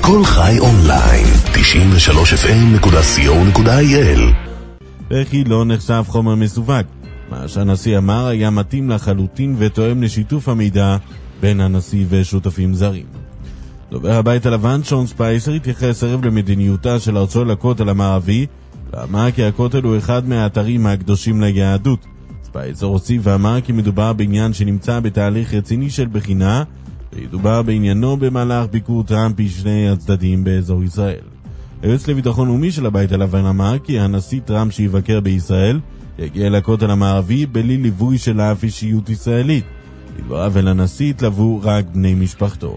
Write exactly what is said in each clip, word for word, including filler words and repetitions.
כל חי אונליין, תשעים ושלוש אף אם נקודה סי או נקודה איי אל. וכי לא נחשף חומר מסווג. מה שהנשיא אמר היה מתאים לחלוטין ותואם לשיתוף המידע בין הנשיא ושותפים זרים. דובר הבית הלבן שון ספייסר התייחס ערב למדיניותה של ארצו לכותל המערבי, ואמר כי הכותל הוא אחד מהאתרים הקדושים ליהדות. ספייסר הוסיף ואמר כי מדובר בעניין שנמצא בתהליך רציני של בחינה, וידובר בעניינו במהלך ביקור טראמפ בשני הצדדים באזור ישראל. היועץ לביטחון לאומי של הבית הלבן אמר כי הנשיא טראמפ שיבקר בישראל יגיע לכותל המערבי בלי ליווי של אף אישיות ישראלית. לדבריו ולנשיא התלוו רק בני משפחתו.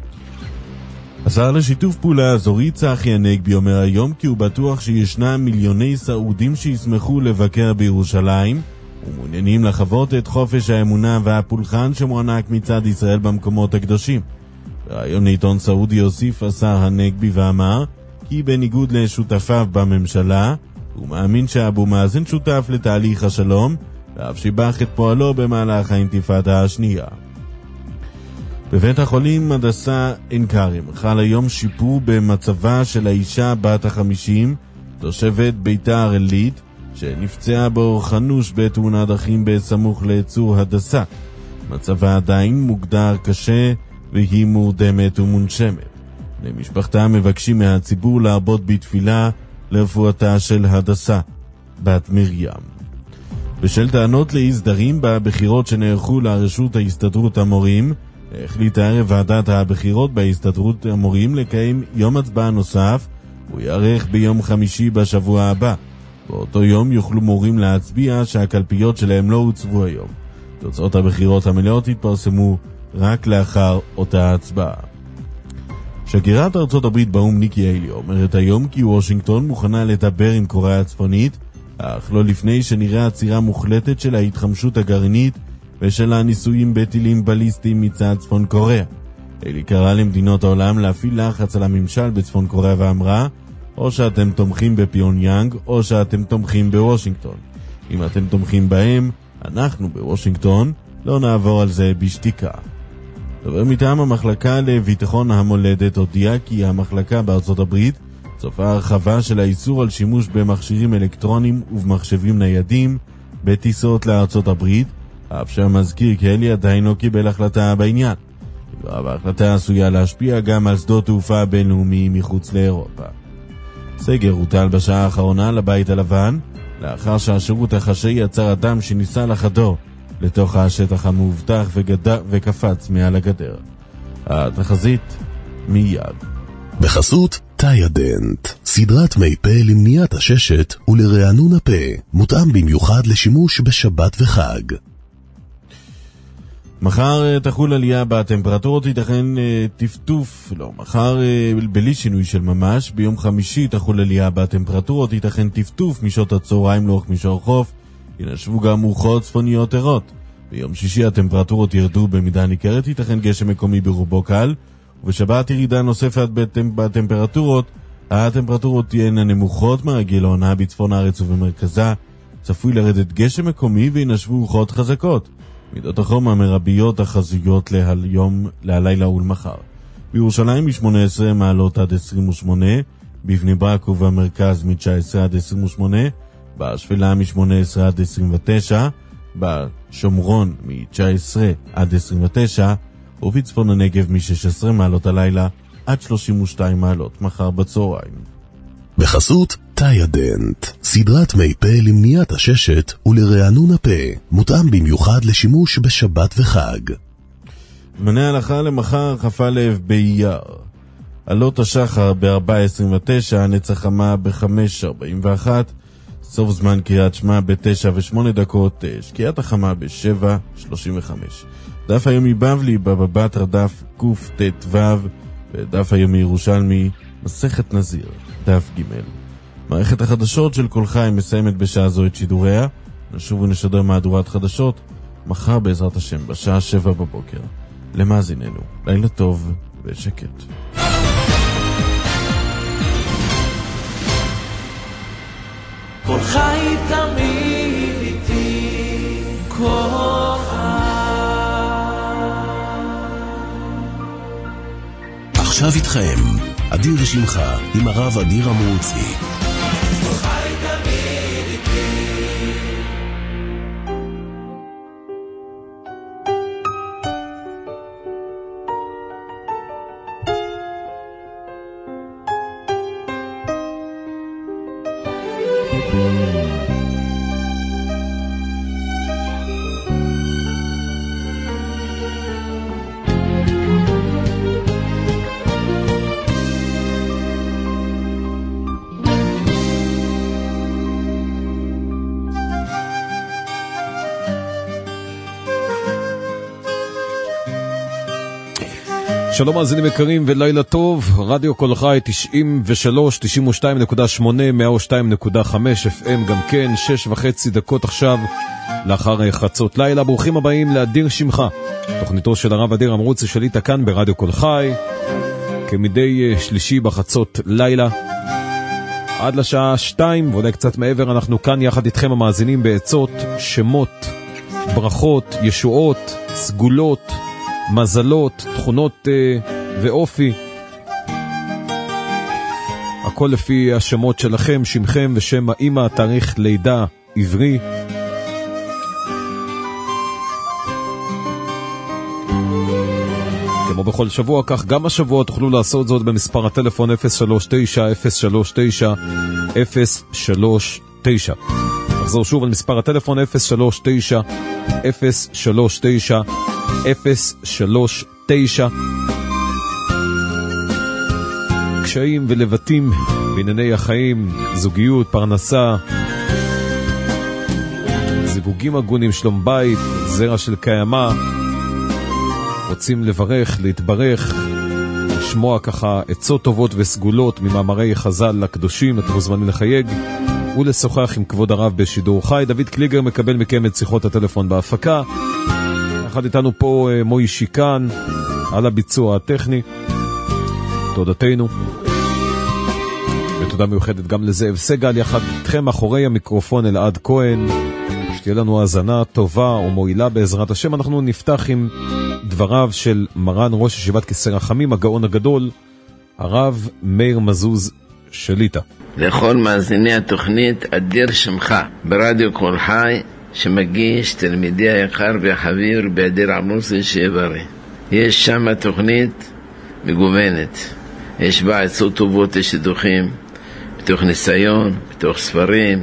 השר לשיתוף פעולה אזורי צחי הנגבי אומר היום כי הוא בטוח שישנם מיליוני סעודים שישמחו לבקר בירושלים ומעוניינים לחוות את חופש האמונה והפולחן שמוענק מצד ישראל במקומות הקדושים. ברעיון לעיתון סעודי הוסיף השר הנגבי ואמר כי בניגוד לשותפיו בממשלה הוא מאמין שאבו מאזן שותף לתהליך השלום, ואף שיבח את פועלו במהלך האינתיפאדה השנייה. בבית החולים הדסה עין כרם חל היום שיפור במצבה של האישה בת החמישים, תושבת ביתר עילית, שנפצעה באורח אנוש בתאונת דרכים בסמוך לצור הדסה. מצבה עדיין מוגדר קשה והיא מורדמת ומונשמת. בני משפחתה מבקשים מהציבור להרבות בתפילה לרפואתה של הדסה, בת מרים. בשל טענות לאי סדרים בבחירות שנערכו לרשות ההסתדרות המורים, החליטה ערב ועדת הבחירות בהסתדרות המורים לקיים יום הצבעה נוסף, הוא יערך ביום חמישי בשבוע הבא. באותו יום יוכלו מורים להצביע שהקלפיות שלהם לא הוצבו היום. תוצאות הבחירות המלאות התפרסמו רק לאחר אותה הצבעה. שגרירת ארצות הברית באום ניקי היילי אומרת היום כי וושינגטון מוכנה לדבר עם קוריאה הצפונית, אך לא לפני שנראה עצירה מוחלטת של ההתחמשות הגרעינית ושל הניסויים בטילים בליסטיים מצד צפון קוריאה. היילי קראה למדינות העולם להפעיל לחץ על הממשל בצפון קוריאה ואמרה, או שאתם תומכים בפיונגיאנג או שאתם תומכים בוושינגטון. אם אתם תומכים בהם, אנחנו בוושינגטון לא נעבור על זה בשתיקה. דובר מטעם המחלקה לביטחון המולדת הודיע כי המחלקה בארצות הברית צופה הרחבה של האיסור על שימוש במכשירים אלקטרונים ובמחשבים ניידים בטיסות לארצות הברית, אף שהמזכיר קלי עדיין לא קיבל החלטה בעניין. ההחלטה עשויה להשפיע גם על שדות תעופה בינלאומיים מחוץ לאירופה. סגר הוטל בשעה האחרונה לבית הלבן, לאחר שהשירות החשאי עצר אדם שניסה לחדור לתוך השטח המאובטח וגד... וקפץ מעל הגדר. התחזית מיד. בחסות תאידנט, סדרת מי פה למניעת הששת ולרענון הפה, מותאם במיוחד לשימוש בשבת וחג. מחר תחול עלייה בטמפרטורות, ייתכן טפטוף, לא, מחר בלי שינוי של ממש, ביום חמישי תחול עלייה בטמפרטורות, ייתכן טפטוף משעות הצהריים לאורך מישור חוף, ינשבו גם רוחות צפוניות ערות. ביום שישי הטמפרטורות ירדו במידה ניכרת, ייתכן גשם מקומי ברובו קל, ובשבת ירידה נוספת בטמפרטורות, הטמפרטורות תהיינה נמוכות מהרגיל לעונה בצפון הארץ ובמרכזה, צפוי לרדת גשם מקומי וינשבו רוחות חזקות. מידות החום המרביות החזויות להיום, להלילה ולמחר. בירושלים מ-שמונה עשרה מעלות עד עשרים ושמונה, בבני ברק ובמרכז מ-תשע עשרה עד עשרים ושמונה, בשפלה מ-שמונה עשרה עד עשרים ותשע, בשומרון מ-תשע עשרה עד עשרים ותשע, ובצפון הנגב מ-שש עשרה מעלות הלילה עד שלושים ושתיים מעלות מחר בצהריים. בחסות תאידנט, סדרת מי פה למניעת הששת ולרענון הפה, מותאם במיוחד לשימוש בשבת וחג. זמני ההלכה למחר כ"א באייר. עלות השחר ב-ארבע עשרים ותשע, נצח חמה ב-חמש ארבעים ואחת, סוף זמן קריאת שמע ב-תשע ושמונה דקות, שקיעת החמה ב-שבע שלושים וחמש. דף היומי בבלי בבא בתרא דף קט"ו, ודף היומי ירושלמי מסכת נזיר דף ג'. מערכת החדשות של כל חי מסיימת בשעה זו את שידוריה. נשוב ונשדר מהדורת חדשות מחר בעזרת השם בשעה שבע בבוקר. למאזיננו לילה טוב ושקט. כל חי תמיד איתי, כל חי. ועכשיו איתכם, אדיר שמחה עם הרב אדיר אמרוצי. שלום מאזינים יקרים ולילה טוב, רדיו כל חי תשעים ושלוש, תשעים ושתיים נקודה שמונה, מאה ושתיים נקודה חמש אף אם גם כן, שש וחצי דקות עכשיו לאחר חצות לילה. ברוכים הבאים לאדיר שמחה, תוכניתו של הרב אדיר אמרוצי שליטה כאן ברדיו כל חי, כמדי שלישי בחצות לילה עד לשעה שתיים ואולי קצת מעבר. אנחנו כאן יחד איתכם המאזינים בעצות, שמות, ברכות, ישועות, סגולות, מזלות, תכונות uh, ואופי, הכל לפי השמות שלכם, שמכם ושם האמא, תאריך לידה עברי. כמו בכל שבוע, כך גם השבוע תוכלו לעשות זאת במספר הטלפון אפס שלוש תשע אפס שלוש תשע אפס שלוש תשע. נחזור שוב על מספר הטלפון אפס שלוש תשע אפס שלוש תשע אפס שלוש תשע. קשיים ולבטים בענייני החיים, זוגיות, פרנסה, זיווגים הגונים, שלום בית, זרע של קיימה, רוצים לברך, להתברך, לשמוע ככה עצות טובות וסגולות ממאמרי חז"ל לקדושים, אתם מוזמנים לחייג ולשוחח עם כבוד הרב בשידור חי. דוד קליגר מקבל מכם את שיחות הטלפון בהפקה, אחד איתנו פה מוי שיקן על הביצוע הטכני, תודתנו ותודה מיוחדת גם לזאב סגל. יחד איתכם מאחורי המיקרופון אלעד כהן, שתהיה לנו האזנה טובה ומועילה בעזרת השם. אנחנו נפתח עם דבריו של מרן ראש ישיבת כיסא רחמים הגאון הגדול הרב מאיר מזוז שליטה. לכל מאזיני התוכנית אדיר שמחה ברדיו כל חי שמגיש תלמידי היקר והחביר באדיר אמרוצי שיברי. יש שם תוכנית מגוונת, יש בה עצות טובות לשידוכים בתוך ניסיון, בתוך ספרים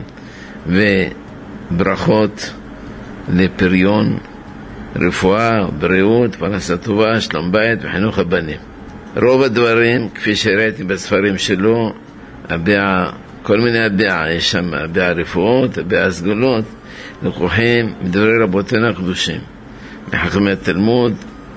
וברכות לפריון, רפואה, בריאות, פרנסה טובה, שלום בית וחינוך הבנים. רוב הדברים כפי שראיתי בספרים שלו, הביע, כל מיני הביע, יש שם הביע רפואות, הביע סגולות, לקוחים מדברי רבותינו הקדושים, מחכמי התלמוד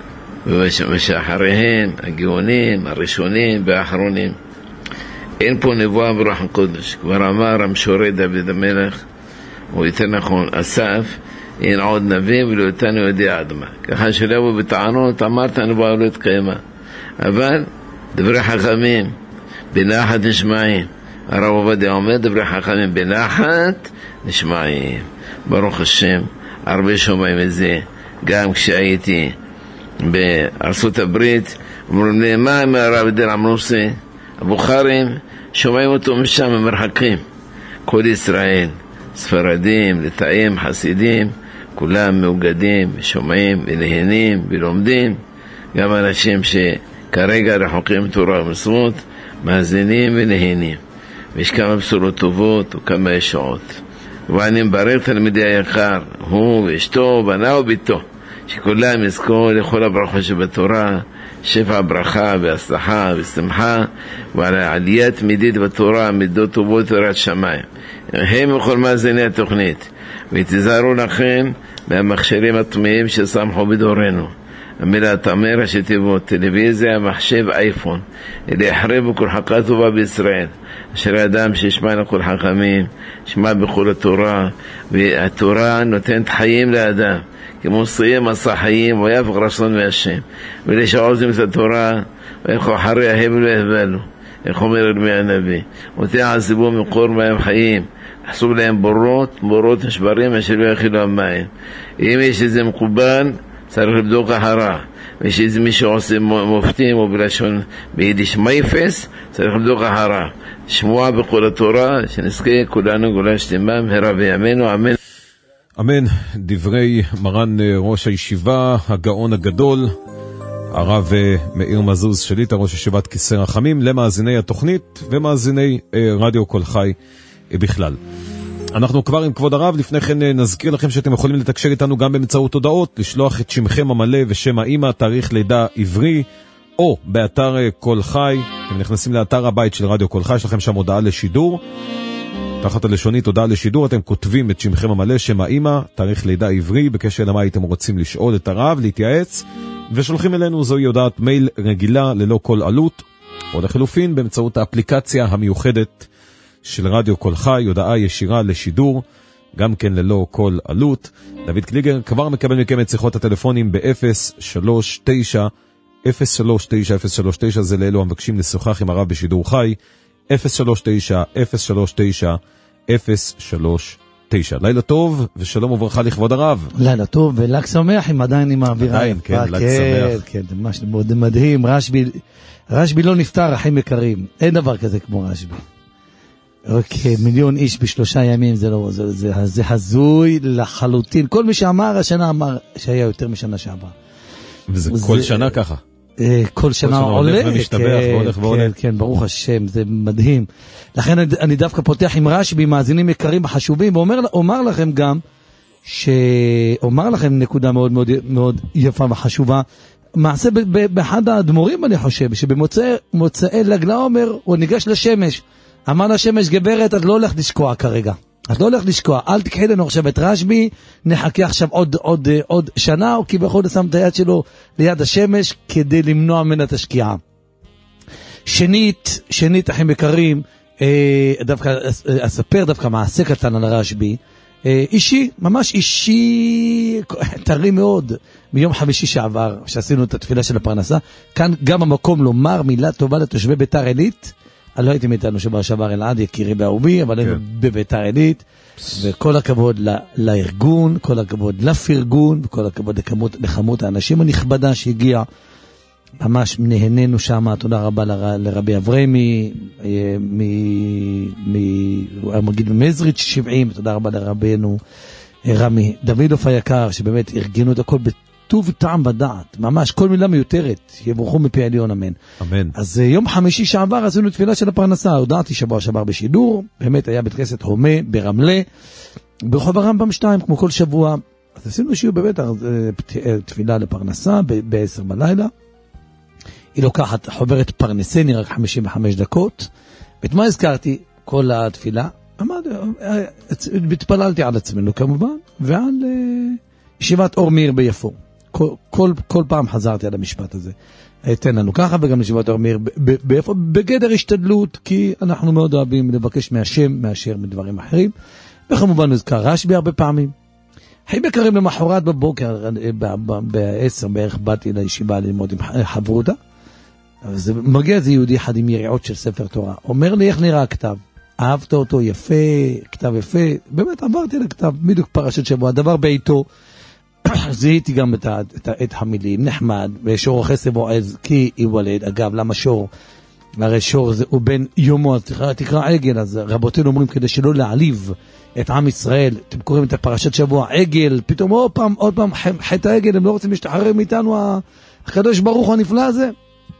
ושאחריהם הגאונים, הראשונים והאחרונים. אין פה נבואה ברוח הקודש. כבר אמר המשורר דוד המלך, או יותר נכון אסף, אין עוד נביא ולא איתנו יודע עד מה. ככה שלא יבוא בטענות, אמרת הנבואה לא התקיימה. אבל דברי חכמים בנחת נשמעים. הרב עובדיה אומר דברי חכמים בנחת נשמעים. ברוך השם, הרבה שומעים את זה. גם כשהייתי בארצות הברית, אומרים לי, מה עם הרב אדיר אמרוצי? הבוכרים שומעים אותו משם במרחקים. כל ישראל, ספרדים, לטאים, חסידים, כולם מאוגדים, שומעים ונהנים ולומדים. גם אנשים שכרגע רחוקים תורה ומצוות, מאזינים ונהנים. ויש כמה בשורות טובות וכמה ישועות. ואני מברך תלמידי היקר, הוא ואשתו, בנה וביתו, שכולם יזכו לכל הברכות שבתורה, שפע ברכה והצלחה ושמחה, ועל העלייה תמידית בתורה, מידות טובות תורת שמיים. הם וכל מאזיני התוכנית, ותזהרו לכם מהמכשירים הטמאים ששמחו בדורנו. המילה תמר שתיבות, טלוויזיה, מחשב, אייפון, אלה יחרבו כל חכה טובה בישראל. אשר אדם שישמע לכל חכמים, שמע בכל התורה, והתורה נותנת חיים לאדם, כמו סיים מסע חיים, ויפק רצון מהשם. ולשעוזים את התורה, ואיכו אחרי ההבל והבלו, איך אומר ארמי הנביא, ותעזבו מקור מים חיים, חסוב להם בורות, בורות נשברים, אשר לא יכילו המים. אם יש איזה מקובל, צריך לבדוק אחרה. ושאיזה מישהו עושה מופתים או בלשון ביידיש מייפס, צריך לבדוק ההרה. שמוע בכל התורה, שנזכה כולנו גאולה שלמה מהרה בימינו, אמן. אמן. דברי מרן ראש הישיבה, הגאון הגדול, הרב מאיר מזוז שליט"א, ראש ישיבת כיסא רחמים, למאזיני התוכנית ומאזיני רדיו כל חי בכלל. אנחנו כבר עם כבוד הרב. לפני כן נזכיר לכם שאתם יכולים לתקשר איתנו גם באמצעות הודעות, לשלוח את שמכם המלא ושם האמא, תאריך לידה עברי, או באתר כל חי. אתם נכנסים לאתר הבית של רדיו כל חי, יש לכם שם הודעה לשידור, תחת הלשונית הודעה לשידור, אתם כותבים את שמכם המלא, שם האמא, תאריך לידה עברי, בקשר למה הייתם רוצים לשאול את הרב, להתייעץ, ושולחים אלינו. זוהי הודעת מייל רגילה ללא כל עלות, או לחלופין באמצעות האפליקציה המיוחדת של רדיו כל חי, הודעה ישירה לשידור, גם כן ללא כל עלות. דוד קליגר כבר מקבל מכם את שיחות הטלפונים ב-אפס שלוש תשע אפס שלוש תשע אפס שלוש תשע, זה לאלו המבקשים לשוחח עם הרב בשידור חי, אפס שלוש תשע אפס שלוש תשע אפס שלוש תשע. לילה טוב ושלום וברכה לכבוד הרב. לילה טוב ולג שמח, אם עדיין עם האווירה. עדיין, כן, לג שמח. כן, כן, ממש מדהים. רשבי, רשבי לא נפטר, אחים יקרים. אין דבר כזה כמו רשבי. רק מיליון איש בשלושה ימים, זה לא, זה, זה, זה הזוי לחלוטין. כל מי שאמר, השנה אמר שהיה יותר משנה שעבר. וזה זה, כל שנה ככה. כל שנה עולה, הולך ומשתבח והולך ועולה. כן, כן, ברוך השם, זה מדהים. לכן אני דווקא פותח עם רשבי, מאזינים יקרים וחשובים, ואומר לכם גם, שאומר לכם נקודה מאוד מאוד מאוד יפה וחשובה, מעשה באחד האדמו"רים אני חושב, שבמוצאי ל"ג בעומר הוא ניגש לשמש, אמר לשמש, גברת, את לא הולך לשקוע כרגע. את לא הולך לשקוע, אל תקחי לנו עכשיו את רשבי, נחכה עכשיו עוד, עוד, עוד שנה, או כי בכל שם את היד שלו ליד השמש, כדי למנוע ממנה את השקיעה. שנית, שנית, אחים יקרים, אה, דווקא, אספר דווקא מעשה קטן על רשבי, אה, אישי, ממש אישי, טרי מאוד, מיום חמישי שעבר, שעשינו את התפילה של הפרנסה, כאן גם המקום לומר מילה טובה לתושבי ביתר עילית, אני לא הייתם איתנו שבוע שעבר אלעד, יקירי באהובי, אבל היינו בביתר עילית, וכל הכבוד לארגון, כל הכבוד לפרגון, וכל הכבוד לכמות האנשים הנכבדה שהגיע, ממש נהנינו שם, תודה רבה לרבי אברמי, מגיד ממזריץ' שבעים, תודה רבה לרבינו רמי דודוף היקר, שבאמת ארגנו את הכל טוב טעם ודעת, ממש כל מילה מיותרת, יברכו מפי עליון, אמן. אמן. אז יום חמישי שעבר עשינו תפילה של הפרנסה, הודעתי שבוע שעבר בשידור, באמת היה בית כנסת הומה ברמלה, ברחוב הרמב"ם שתיים, כמו כל שבוע, אז עשינו שיעור באמת תפילה לפרנסה ב-עשר בלילה, היא לוקחת חוברת פרנסני, רק חמישים וחמש דקות, ואת מה הזכרתי? כל התפילה, אמרתי, התפללתי על עצמנו כמובן, ועל ישיבת אור מאיר ביפו. כל, כל, כל פעם חזרתי על המשפט הזה. תן לנו ככה, וגם ישיבת אור מאיר ביפו, בגדר השתדלות, כי אנחנו מאוד אוהבים לבקש מהשם, מאשר מדברים אחרים, וכמובן נזכר רשבי הרבה פעמים. חיים יקרים למחרת בבוקר, בעשר בערך באתי לישיבה ללמוד עם חברותה, אז מגיע איזה יהודי אחד עם יריעות של ספר תורה, אומר לי איך נראה הכתב, אהבת אותו, יפה, כתב יפה, באמת עברתי לכתב, בדיוק פרשת שבוע, הדבר בעיתו, זיהיתי גם את, את, את המילים, נחמד, ושור החסד בועז, כי ייוולד, אגב, למה שור? הרי שור זה, הוא בן יומו, אז תקרא, תקרא עגל, אז רבותינו אומרים, כדי שלא להעליב את עם ישראל, אתם קוראים את הפרשת שבוע, עגל, פתאום עוד פעם, עוד פעם, חטא העגל, הם לא רוצים להשתחרר מאיתנו, הקדוש ברוך הנפלא הזה,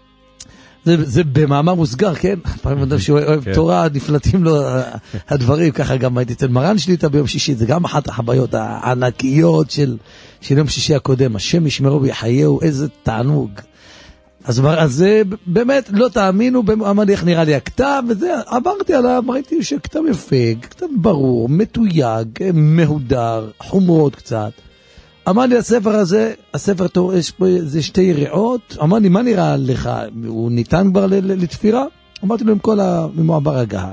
זה, זה במאמר מוסגר, כן? פעמים אדם שהוא אוהב תורה, נפלטים לו הדברים, ככה גם הייתי אצל מרן שליטה ביום שישי, זה גם אחת החוויות הענקיות של, של יום שישי הקודם, השם ישמרו ויחייהו, איזה תענוג. אז, אז זה באמת, לא תאמינו, אמר לי איך נראה לי הכתב, וזה, עברתי עליו, ראיתי שכתב יפה, כתב ברור, מתויג, מהודר, חומרות קצת. אמר לי, הספר הזה, הספר תור, יש פה איזה שתי יריעות, אמר לי, מה נראה לך? הוא ניתן כבר לתפירה? אמרתי לו, עם כל המעבר הגה,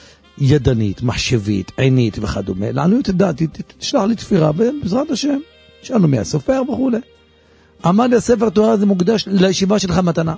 ידנית, מחשבית, עינית וכדומה, לעניות את דעתי, תשלח לי תפירה, ובעזרת השם, שאלנו מי הסופר וכו'. אמר לי, הספר תורה הזה מוקדש לישיבה שלך מתנה.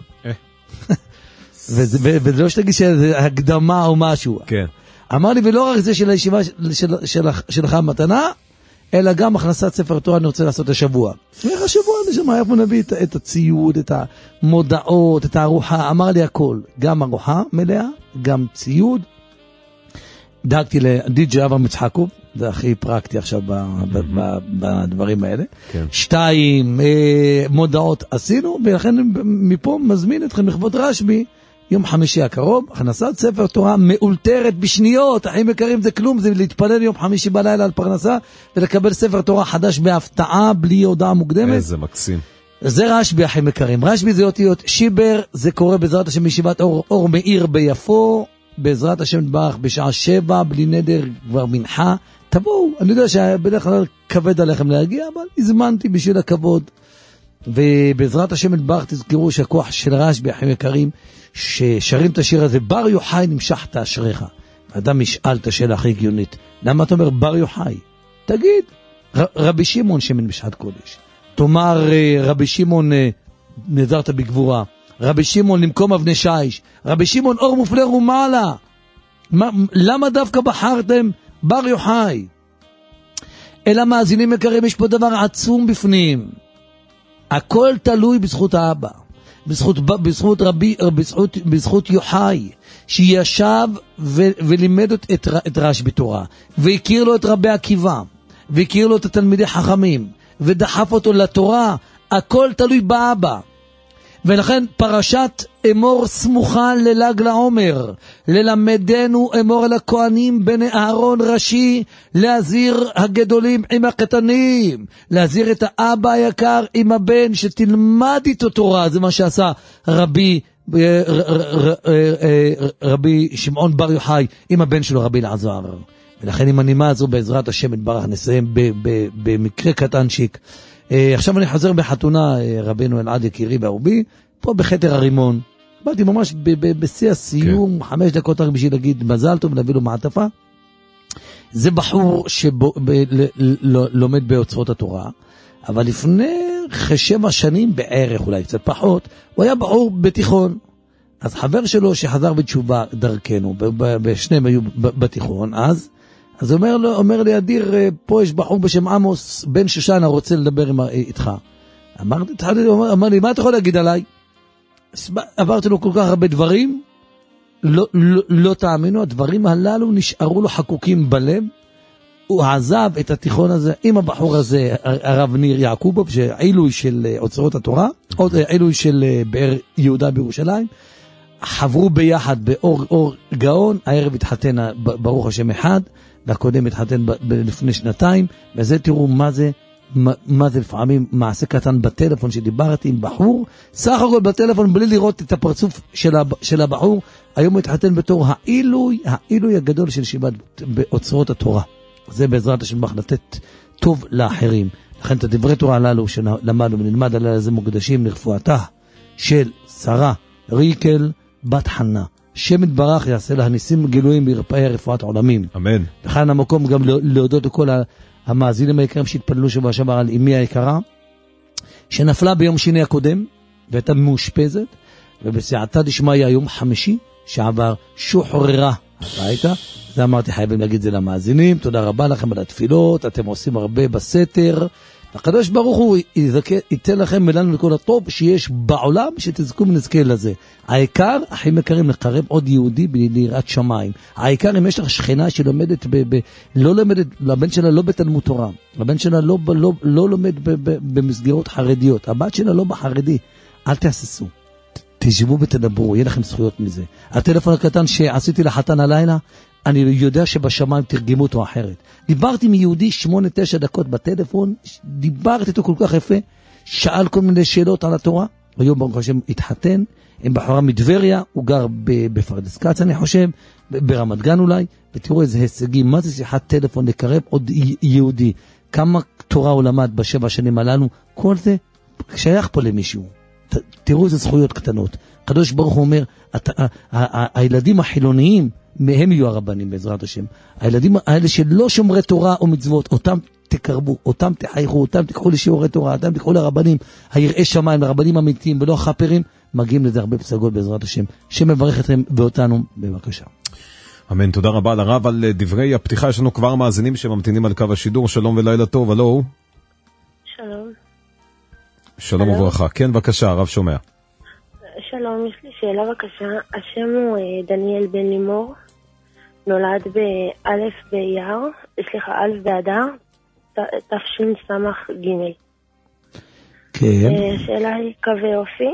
וזה לא שתגיד שזה הקדמה או משהו. אמר לי, ולא רק זה של הישיבה שלך מתנה, אלא גם הכנסת ספר תורה אני רוצה לעשות השבוע. איך השבוע נשמע, איפה נביא את, את הציוד, את המודעות, את הארוחה, אמר לי הכל, גם ארוחה מלאה, גם ציוד. דאגתי לדי-ג'יי אברהם יצחקוב, זה הכי פרקטי עכשיו בדברים האלה. שתיים, מודעות עשינו, ולכן מפה מזמין אתכם לכבוד רשב"י, יום חמישי הקרוב, הכנסת ספר תורה מאולתרת בשניות, אחים יקרים זה כלום, זה להתפלל יום חמישי בלילה על פרנסה, ולקבל ספר תורה חדש בהפתעה, בלי הודעה מוקדמת. איזה מקסים. זה רשב"י, אחים יקרים. רשב"י זה אותיות שיבר, זה קורה בעזרת השם בישיבת אור, אור מאיר ביפו, בעזרת השם נתברך בשעה שבע, בלי נדר, כבר מנחה. תבואו, אני יודע שבדרך כלל כבד עליכם להגיע, אבל הזמנתי בשביל הכבוד. ובעזרת השם נתברך תזכרו שהכוח של רשב"י, אחים יקרים, ששרים את השיר הזה, בר יוחאי נמשכת אשריך. אדם ישאל את השאלה הכי הגיונית, למה אתה אומר בר יוחאי? תגיד, ר, רבי שמעון שמן בשעת קודש. תאמר רבי שמעון נזרת בגבורה. רבי שמעון למקום אבני שיש. רבי שמעון אור מופלא ומעלה. מה, למה דווקא בחרתם בר יוחאי? אלא מאזינים יקרים, יש פה דבר עצום בפנים. הכל תלוי בזכות האבא. בזכות, בזכות רבי, בזכות, בזכות יוחאי, שישב ו, ולימד את, את, את רשב"י תורה, והכיר לו את רבי עקיבא, והכיר לו את התלמידי חכמים, ודחף אותו לתורה. הכל תלוי באבא. ולכן פרשת אמור סמוכה לל"ג לעומר, ללמדנו אמור אל הכהנים בני אהרון ראשי, להזהיר הגדולים עם הקטנים, להזהיר את האבא היקר עם הבן, שתלמד איתו תורה. זה מה שעשה רבי רבי שמעון בר יוחאי עם הבן שלו רבי אלעזר. ולכן עם הנימה הזו בעזרת השם יתברך נסיים במקרה קטנצ'יק. עכשיו אני חוזר בחתונה, רבנו אלעד יקירי באהובי, פה בחתר הרימון. באתי ממש בשיא הסיום, חמש דקות רק בשביל להגיד מזל טוב, להביא לו מעטפה. זה בחור שלומד באוצרות התורה, אבל לפני כשבע שנים בערך, אולי קצת פחות, הוא היה בחור בתיכון. אז חבר שלו שחזר בתשובה דרכנו, בשניהם היו בתיכון אז, אז אומר, לו, אומר לי, אדיר, פה יש בחור בשם עמוס, בן שושנה, רוצה לדבר עם, איתך. אמרתי, אמר, אמר לי, מה אתה יכול להגיד עליי? עברתי לו כל כך הרבה דברים, לא, לא, לא תאמינו, הדברים הללו נשארו לו חקוקים בלב. הוא עזב את התיכון הזה עם הבחור הזה, הרב ניר יעקובוב, שעילוי של אוצרות התורה, או עילוי של באר יהודה בירושלים, חברו ביחד באור אור גאון, הערב התחתן ברוך השם אחד, והקודם התחתן לפני שנתיים, וזה תראו מה זה, מה, מה זה לפעמים מעשה קטן בטלפון שדיברתי עם בחור, סך הכל בטלפון בלי לראות את הפרצוף של, הב, של הבחור, היום הוא התחתן בתור העילוי, העילוי הגדול של שיבת באוצרות התורה. זה בעזרת השם לתת טוב לאחרים. לכן את הדברי תורה הללו שלמדנו ונלמד על זה מוקדשים לרפואתה של שרה ריקל בת חנה. שם יתברך יעשה לה ניסים גילויים בירפאי רפואת העולמים. אמן. וכאן המקום גם להודות לכל המאזינים היקרים שהתפללו שבוע שעבר על אמי היקרה, שנפלה ביום שני הקודם, והייתה מאושפזת, ובסייעתא דשמיא היום חמישי, שעבר שוחררה הביתה. זה אמרתי, חייבים להגיד זה למאזינים. תודה רבה לכם על התפילות, אתם עושים הרבה בסתר. הקדוש ברוך הוא ייתן לכם ולנו לכל הטוב שיש בעולם, שתזכו ונזכה לזה. העיקר, אחים יקרים, לקרב עוד יהודי ביראת שמיים. העיקר, אם יש לך שכנה שלומדת, ב, ב, לא לומדת, לבן שלה לא בתלמוד תורה, לבן שלה לא, לא, לא לומד ב, ב, במסגרות חרדיות, הבת שלה לא בחרדי, אל תעשסו. תשבו ותדברו, יהיה לכם זכויות מזה. הטלפון הקטן שעשיתי לחתן הלילה, אני יודע שבשמיים תרגמו אותו אחרת. דיברתי מיהודי שמונה תשע דקות בטלפון, דיברתי איתו כל כך יפה, שאל כל מיני שאלות על התורה, היום ברוך השם התחתן, עם בחורה מדבריה, הוא גר בפרדס כץ אני חושב, ברמת גן אולי, ותראו איזה הישגים, מה זה שיחת טלפון לקרב עוד יהודי, כמה תורה הוא למד בשבע שנים הללו, כל זה שייך פה למישהו. ת, תראו איזה זכויות קטנות. הקדוש ברוך הוא אומר, הת, ה, ה, ה, הילדים החילוניים, מהם יהיו הרבנים בעזרת השם. הילדים האלה שלא שומרי תורה או מצוות, אותם תקרבו, אותם תחייכו, אותם תקחו לשיעורי תורה, אותם תקחו לרבנים, היראי שמיים, לרבנים אמיתיים ולא חפרים, מגיעים לזה הרבה פסגות בעזרת השם. שמברך אתכם ואותנו, בבקשה. אמן, תודה רבה לרב על דברי הפתיחה. יש לנו כבר מאזינים שממתינים על קו השידור. שלום ולילה טוב, הלו. שלום. שלום וברכה. כן, בבקשה, הרב שומע. שלום, יש לי שאלה בבקשה. השם הוא דניאל בן לימור, נולד באלף באייר, סליחה, אלף באדר, תשס"ג. כן. השאלה היא קווי אופי,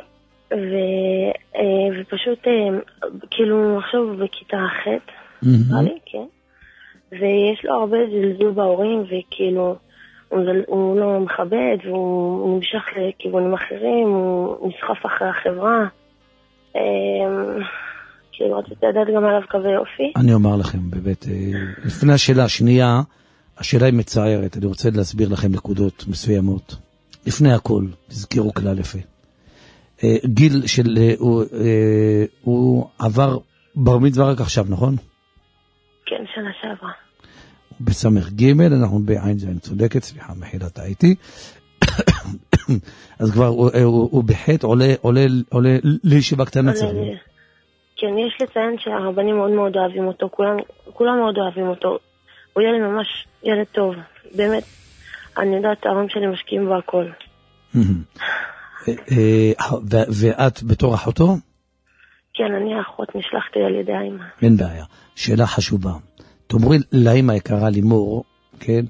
ופשוט כאילו עכשיו בכיתה ח', נראה לי, כן. ויש לו הרבה זלזול בהורים, וכאילו הוא לא מכבד, והוא נמשך לכיוונים אחרים, הוא נסחף אחרי החברה. כאילו רציתי לדעת גם עליו קווי אופי. אני אומר לכם, באמת, לפני השאלה השנייה, השאלה היא מצערת, אני רוצה להסביר לכם נקודות מסוימות. לפני הכל, תזכירו כלל יפה. גיל של, הוא עבר בר מצווה רק עכשיו, נכון? כן, שנה שעברה. בסמך ג', אנחנו בעין זין צודקת, סליחה, מחילה טעיתי. אז כבר הוא בחטא, עולה לישיבה קטנה צריך. כן, יש לציין שהרבנים מאוד מאוד אוהבים אותו, כולם מאוד אוהבים אותו. הוא ילד ממש ילד טוב, באמת. אני יודעת, ההורים שלי משקיעים בהכל. ואת בתור אחותו? כן, אני האחות, נשלחתי על ידי האמא. אין בעיה. שאלה חשובה. תאמרי לאמא יקרה לימור, כן,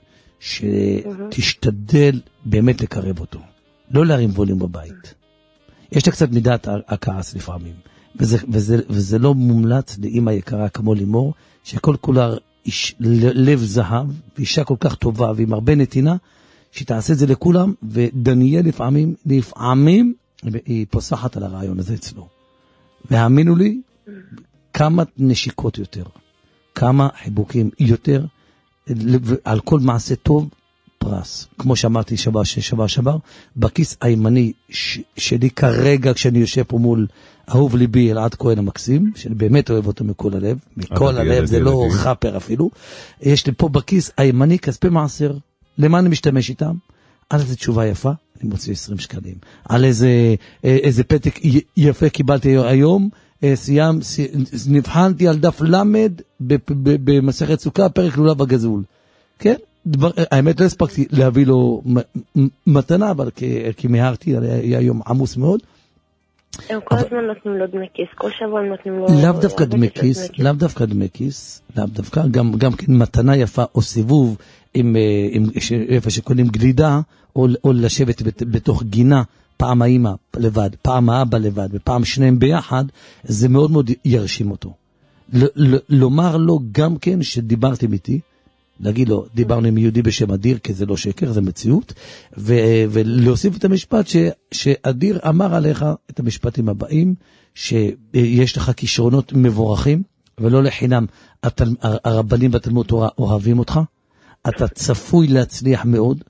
שתשתדל באמת לקרב אותו. לא להרים ווליום בבית. יש לה קצת מידת הכעס לפעמים. וזה, וזה, וזה לא מומלץ לאמא יקרה כמו לימור, שכל כולה איש, לב זהב, ואישה כל כך טובה, ועם הרבה נתינה, שתעשה את זה לכולם, ודניאל לפעמים, לפעמים, היא פוסחת על הרעיון הזה אצלו. והאמינו לי, כמה נשיקות יותר, כמה חיבוקים יותר, על כל מעשה טוב, פרס. כמו שאמרתי שבוע שבוע שבר, בכיס הימני שלי כרגע, כשאני יושב פה מול אהוב ליבי אלעד כהן המקסים, שאני באמת אוהב אותו מכל הלב, מכל הלב, זה לא חפר אפילו, יש לי פה בכיס הימני כספי מעשר, למה אני משתמש איתם? על איזה תשובה יפה, אני מוציא עשרים שקלים. על איזה, איזה פתק יפה קיבלתי היום, סיים, נבחנתי על דף למד במסכת סוכה, פרק לולה בגזול. כן? דבר, האמת לא הספקתי להביא לו מתנה, אבל כי מהרתי, היה יום עמוס מאוד. הם כל הזמן נותנים לו דמי כיס, כל שבוע הם נותנים לו... לאו דווקא דמי כיס, לאו דווקא דמי כיס, לאו דווקא, גם, גם כן מתנה יפה או סיבוב, עם, עם, איפה שקונים גלידה, או, או לשבת בתוך גינה, פעם האמא לבד, פעם האבא לבד, ופעם שניהם ביחד, זה מאוד מאוד ירשים אותו. ל, ל, לומר לו גם כן שדיברתם איתי, להגיד לו, דיברנו עם יהודי בשם אדיר, כי זה לא שקר, זה מציאות, ו, ולהוסיף את המשפט ש, שאדיר אמר עליך את המשפטים הבאים, שיש לך כישרונות מבורכים, ולא לחינם, התל, הרבנים בתלמוד תורה אוהבים אותך, אתה צפוי להצליח מאוד,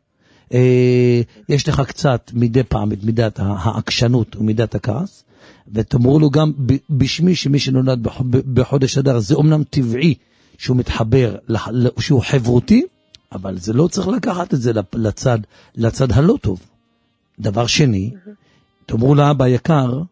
יש לך קצת מדי פעם את מידת העקשנות ומידת הכעס, ותאמרו לו גם בשמי שמי שנולד בחודש אדר, זה אומנם טבעי שהוא מתחבר, שהוא חברותי, אבל זה לא צריך לקחת את זה לצד, לצד הלא טוב. דבר שני, תאמרו לאבא יקר,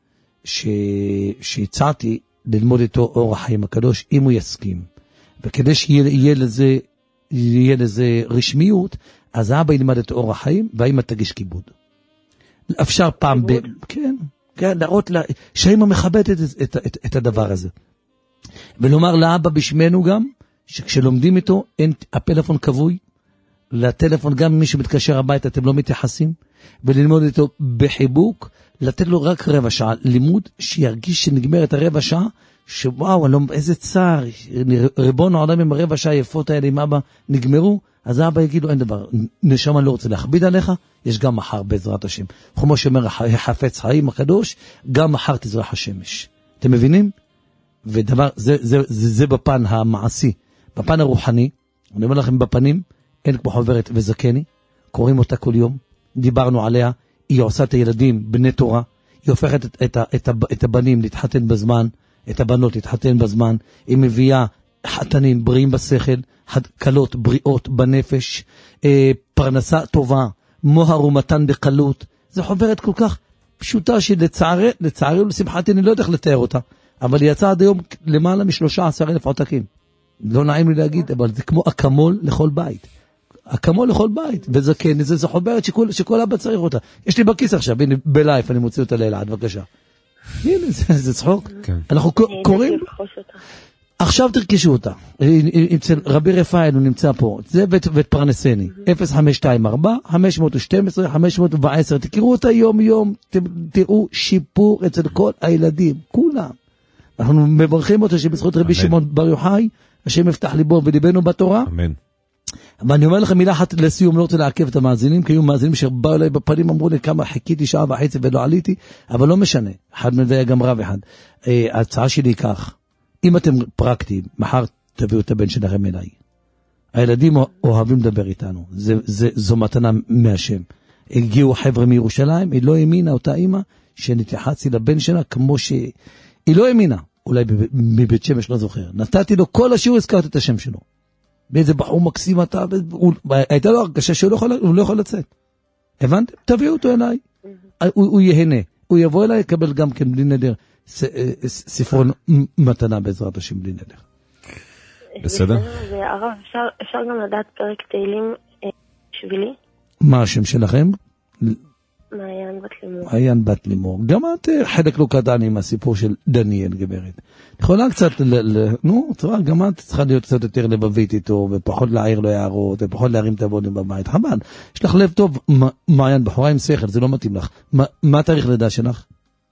שהצעתי ללמוד איתו אורח חיים הקדוש, אם הוא יסכים. וכדי שיהיה לזה, יהיה לזה רשמיות, אז האבא ילמד את אורח חיים, והאמא תגיש כיבוד. אפשר פעם ב... כן, כן, להראות לה, שהאמא מכבדת את, את, את, את הדבר הזה. ולומר לאבא בשמנו גם, שכשלומדים איתו, אין הפלאפון כבוי, לטלפון גם מי שמתקשר הביתה, אתם לא מתייחסים, וללמוד איתו בחיבוק, לתת לו רק רבע שעה לימוד, שירגיש שנגמר את הרבע שעה, שוואו, לא, איזה צער, ריבון העולם עם הרבע שעה יפות האלה עם אבא נגמרו, אז האבא יגיד לו, אין דבר, נשמה לא רוצה להכביד עליך, יש גם מחר בעזרת השם. כמו שאומר חפץ חיים הקדוש, גם מחר תזרח השמש. אתם מבינים? ודבר, זה, זה, זה, זה בפן המעשי. בפן הרוחני, אני אומר לכם בפנים, אין כמו חוברת וזקני, קוראים אותה כל יום, דיברנו עליה, היא עושה את הילדים בני תורה, היא הופכת את, את, את, את הבנים להתחתן בזמן, את הבנות להתחתן בזמן, היא מביאה חתנים בריאים בשכל, קלות בריאות בנפש, אה, פרנסה טובה, מוהר ומתן בקלות, זה חוברת כל כך פשוטה שלצערי, לצערי ולשמחתי אני לא יודע איך לתאר אותה, אבל היא יצאה עד היום למעלה מ-שלושה עשר אלף עותקים. לא נעים לי להגיד, אבל זה כמו אקמול לכל בית. אקמול לכל בית, וזה כן, זה, זה חוברת שכל, שכל אבא צריך אותה. יש לי בכיס עכשיו, הנה, בלייף, אני מוציא אותה לאלעד, בבקשה. הנה, זה, זה צחוק. כן. אנחנו קוראים... עכשיו תרכשו אותה. אצל רבי רפאל הוא נמצא פה. זה ואת, ואת פרנסני. אפס חמש שתיים ארבע חמש שתים עשרה חמש עשר. תקראו אותה יום יום. תראו שיפור אצל כל הילדים. כולם. אנחנו מברכים אותו שבזכות רבי שמעון בר יוחאי, השם יפתח ליבו וליבנו בתורה. אמן. ואני אומר לכם מילה אחת לסיום, לא רוצה לעכב את המאזינים, כי היו מאזינים שבאו אליי בפנים, אמרו לי כמה חיכיתי שעה וחצי ולא עליתי, אבל לא משנה. אחד מזה היה גם רב אחד. ההצעה שלי כך, אם אתם פרקטיים, מחר תביאו את הבן שלכם אליי. הילדים אוהבים לדבר איתנו. זה, זה, זו מתנה מהשם. הגיעו חבר'ה מירושלים, היא לא האמינה אותה אמא, שנתייחסתי לבן שלה כמו ש... היא לא האמינה, אולי מבית שמש לא זוכר. נתתי לו כל השיעור, הזכרתי את השם שלו. באיזה בחור מקסים אתה, הייתה לו הרגשה שהוא לא יכול, הוא לא יכול לצאת. הבנתם? תביאו אותו אליי. הוא, הוא יהנה. הוא יבוא אליי, יקבל גם כן בלי נדר. ספרון מתנה בעזרת השם בלי נדר. בסדר? והרב, אפשר גם לדעת פרק תהילים בשבילי? מה השם שלכם? מעיין בת לימור. מעיין בת לימור. גם את חלק לא קטן עם הסיפור של דניאל גברת. יכולה קצת, נו, גם את צריכה להיות קצת יותר לבבית איתו, ופחות להעיר לו הערות, ופחות להרים את הבונים בבית. חבל, יש לך לב טוב, מעיין, בחורה עם שכל, זה לא מתאים לך. מה התאריך לידה שלך?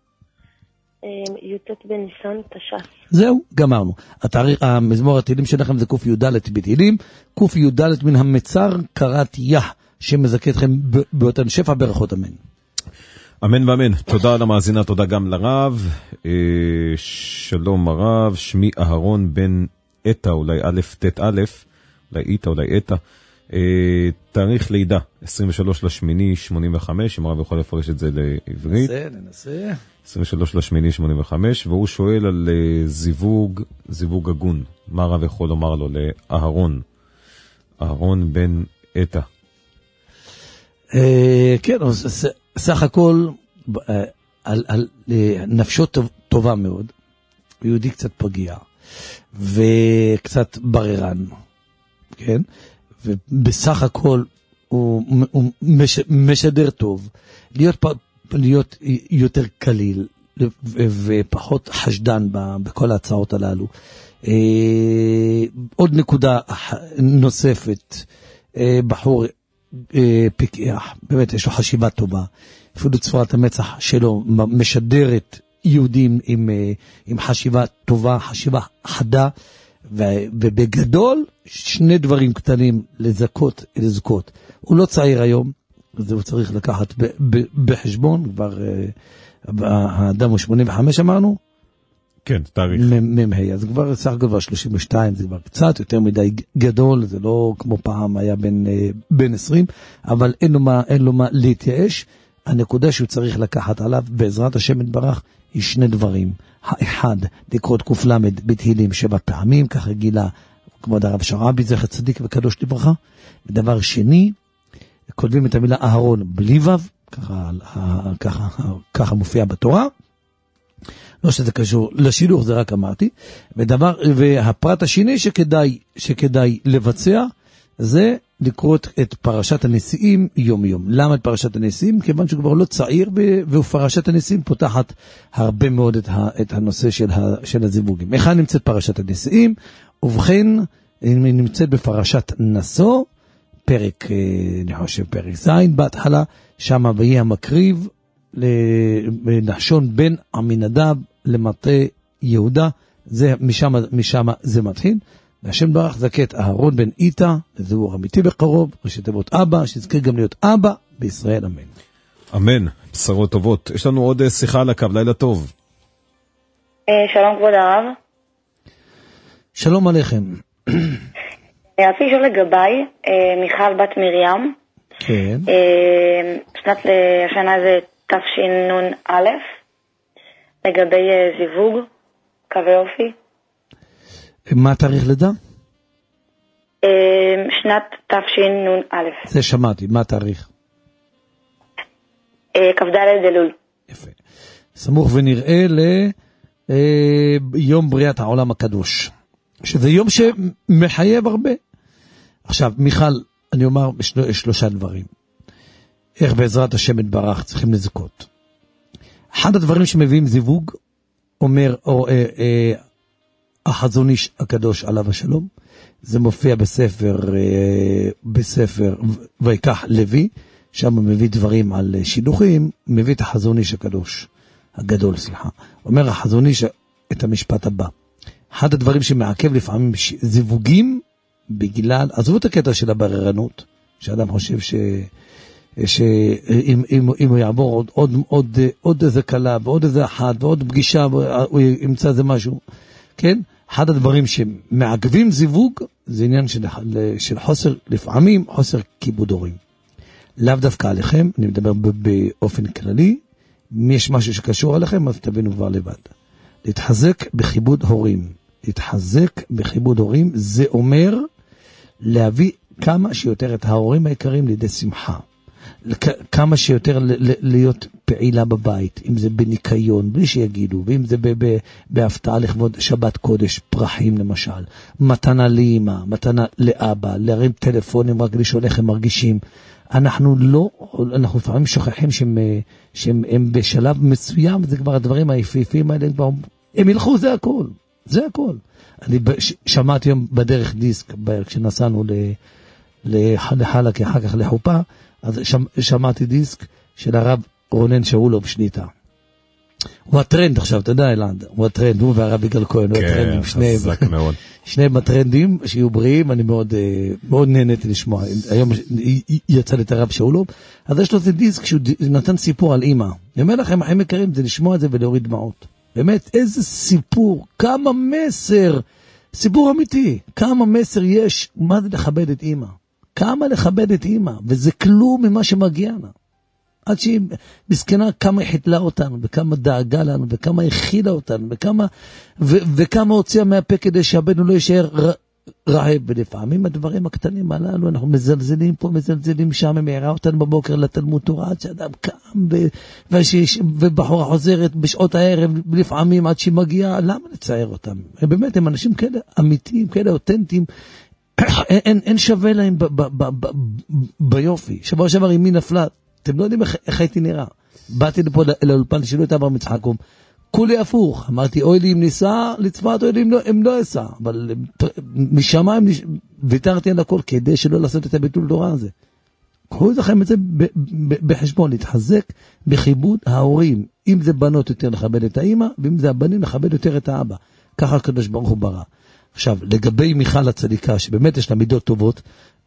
י"ט בניסן תש"ס. זהו, גמרנו. התאריך, המזמור התהילים שלכם זה קוף י"ד בתהילים, קוף י"ד מן המצר קראתי יה, שמזכה אתכם באותן שפע ברכות אמן. אמן ואמן. תודה למאזינה, תודה גם לרב. שלום הרב, שמי אהרון בן אטה, אולי א' ת' א', אולי איתה, אולי אטה. תאריך לידה, עשרים ושלושה לשמיני שמונים וחמש, אם הרב יכול לפרש את זה לעברית. ננסה, ננסה. עשרים ושלושה לשמיני שמונים וחמש, והוא שואל על זיווג, זיווג הגון. מה הרב יכול לומר לו לאהרון? אהרון בן אטה. כן, סך הכל על נפשו טובה מאוד, יהודי קצת פגיע וקצת בררן, כן, ובסך הכל הוא משדר טוב, להיות להיות יותר קליל ופחות חשדן בכל ההצעות הללו. עוד נקודה נוספת, בחור פיקח, באמת יש לו חשיבה טובה, אפילו צפורת המצח שלו משדרת יהודים עם, עם חשיבה טובה, חשיבה חדה, ובגדול שני דברים קטנים לזכות, לזכות. הוא לא צעיר היום, אז הוא צריך לקחת ב, ב, בחשבון, כבר האדם הוא שמונים וחמש אמרנו? כן, תאריך. ממהי, אז כבר סך כבר שלושים ושתיים, זה כבר קצת יותר מדי גדול, זה לא כמו פעם היה בין, בין עשרים, אבל אין לו מה, אין לו מה להתייאש. הנקודה שהוא צריך לקחת עליו, בעזרת השם יתברך, היא שני דברים. האחד, לקרות קוף למד בתהילים שבע פעמים, ככה גילה כבוד הרב שרעבי, זכר צדיק וקדוש לברכה. ודבר שני, כותבים את המילה אהרון בלי וו, ככה, ככה, ככה מופיע בתורה. לא שזה קשור לשילוח, זה רק אמרתי. ודבר, והפרט השני שכדאי, שכדאי לבצע, זה לקרות את פרשת הנשיאים יום יום. למה את פרשת הנשיאים? כיוון שהוא כבר לא צעיר, ופרשת הנשיאים פותחת הרבה מאוד את, ה, את הנושא של, ה, של הזיווגים. איך נמצאת פרשת הנשיאים? ובכן, היא נמצאת בפרשת נשוא, פרק, אני חושב, פרק זין, בהתחלה, שם ויהי המקריב, לנחשון בן עמינדב למטה יהודה, זה משם, משם זה מתחיל. והשם ברך זכה את אהרון בן איתה, זהו אמיתי בקרוב, ראשי תיבות אבא, שיזכה גם להיות אבא בישראל, אמן. אמן, בשורות טובות. יש לנו עוד שיחה על הקו, לילה טוב. שלום כבוד הרב. שלום עליכם. רציתי לשאול לגביי, מיכל בת מרים. כן. שנת השנה זה תשנ"א, לגבי זיווג, קווי אופי. מה התאריך לידה? שנת תשנ"א. זה שמעתי, מה התאריך? כ"ד אלול. יפה. סמוך ונראה ל... יום בריאת העולם הקדוש, שזה יום שמחייב הרבה. עכשיו, מיכל, אני אומר שלושה דברים. איך בעזרת השם יתברך צריכים לזכות. אחד הדברים שמביאים זיווג, אומר או, אה, אה, החזון איש הקדוש עליו השלום, זה מופיע בספר, אה, בספר ויקח לוי, שם הוא מביא דברים על שידוכים, מביא את החזון איש הקדוש, הגדול, סליחה. אומר החזון איש את המשפט הבא. אחד הדברים שמעכב לפעמים זיווגים, בגלל, עזבו את הקטע של הבררנות, שאדם חושב ש... שאם אם, אם הוא יעבור עוד, עוד, עוד, עוד איזה קלה, ועוד איזה אחת, ועוד פגישה, הוא ימצא איזה משהו, כן? אחד הדברים שמעכבים זיווג, זה עניין של, של חוסר, לפעמים חוסר כיבוד הורים. לאו דווקא עליכם, אני מדבר באופן כללי, אם יש משהו שקשור עליכם, אז תבינו כבר לבד. להתחזק בכיבוד הורים. להתחזק בכיבוד הורים, זה אומר להביא כמה שיותר את ההורים העיקרים לידי שמחה. כמה שיותר להיות פעילה בבית, אם זה בניקיון, בלי שיגידו, ואם זה בהפתעה לכבוד שבת קודש, פרחים למשל, מתנה לאמא, מתנה לאבא, להרים טלפונים רק לשאול איך הם מרגישים. אנחנו לא, אנחנו לפעמים שוכחים שהם, שהם הם בשלב מסוים, זה כבר הדברים היפהפיים האלה, הם, כבר, הם ילכו, זה הכל, זה הכל. אני שמעתי היום בדרך דיסק, כשנסענו לחלק, אחר כך לחופה, אז שמעתי דיסק של הרב רונן שאולוב שליטה. הוא הטרנד עכשיו, אתה יודע אלעד, הוא הטרנד, הוא והרב יגאל כהן, הוא הטרנדים, שניהם הטרנדים שיהיו בריאים, אני מאוד מאוד נהניתי לשמוע. היום יצא לי את הרב שאולוב, אז יש לו איזה דיסק שהוא נתן סיפור על אמא. אני אומר לכם, החיים יקרים, זה לשמוע את זה ולהוריד דמעות. באמת, איזה סיפור, כמה מסר, סיפור אמיתי, כמה מסר יש, מה זה לכבד את אמא? כמה לכבד את אמא, וזה כלום ממה שמגיע לה. עד שהיא מסכנה כמה חיתלה אותנו, וכמה דאגה לנו, וכמה הכילה אותנו, וכמה, ו, וכמה הוציאה מהפה כדי שהבנו לא יישאר ר, רעב. ולפעמים הדברים הקטנים הללו, אנחנו מזלזלים פה, מזלזלים שם, הם הערה אותנו בבוקר לתלמוד תורה, עד שאדם קם, ו, ושיש, ובחורה חוזרת בשעות הערב, לפעמים עד שהיא מגיעה, למה לצייר אותם? הם באמת, הם אנשים כאלה אמיתיים, כאלה אותנטיים, אין, אין, אין שווה להם ב, ב, ב, ב, ביופי. שבוע שעבר עם מי נפלה, אתם לא יודעים איך, איך הייתי נראה. באתי לפה לאולפן שלא הייתה בר מצחקום, כולי הפוך, אמרתי אוי לי אם ניסה לצפת, אוי לי אם לא, אם לא אסע, אבל משמיים ויתרתי על הכל כדי שלא לעשות את הביטול תורה הזה. קחו לכם את זה ב, ב, בחשבון, להתחזק בכיבוד ההורים, אם זה בנות יותר לכבד את האמא, ואם זה הבנים לכבד יותר את האבא. ככה הקדוש ברוך הוא ברא. עכשיו, לגבי מיכל הצדיקה, שבאמת יש לה מידות טובות,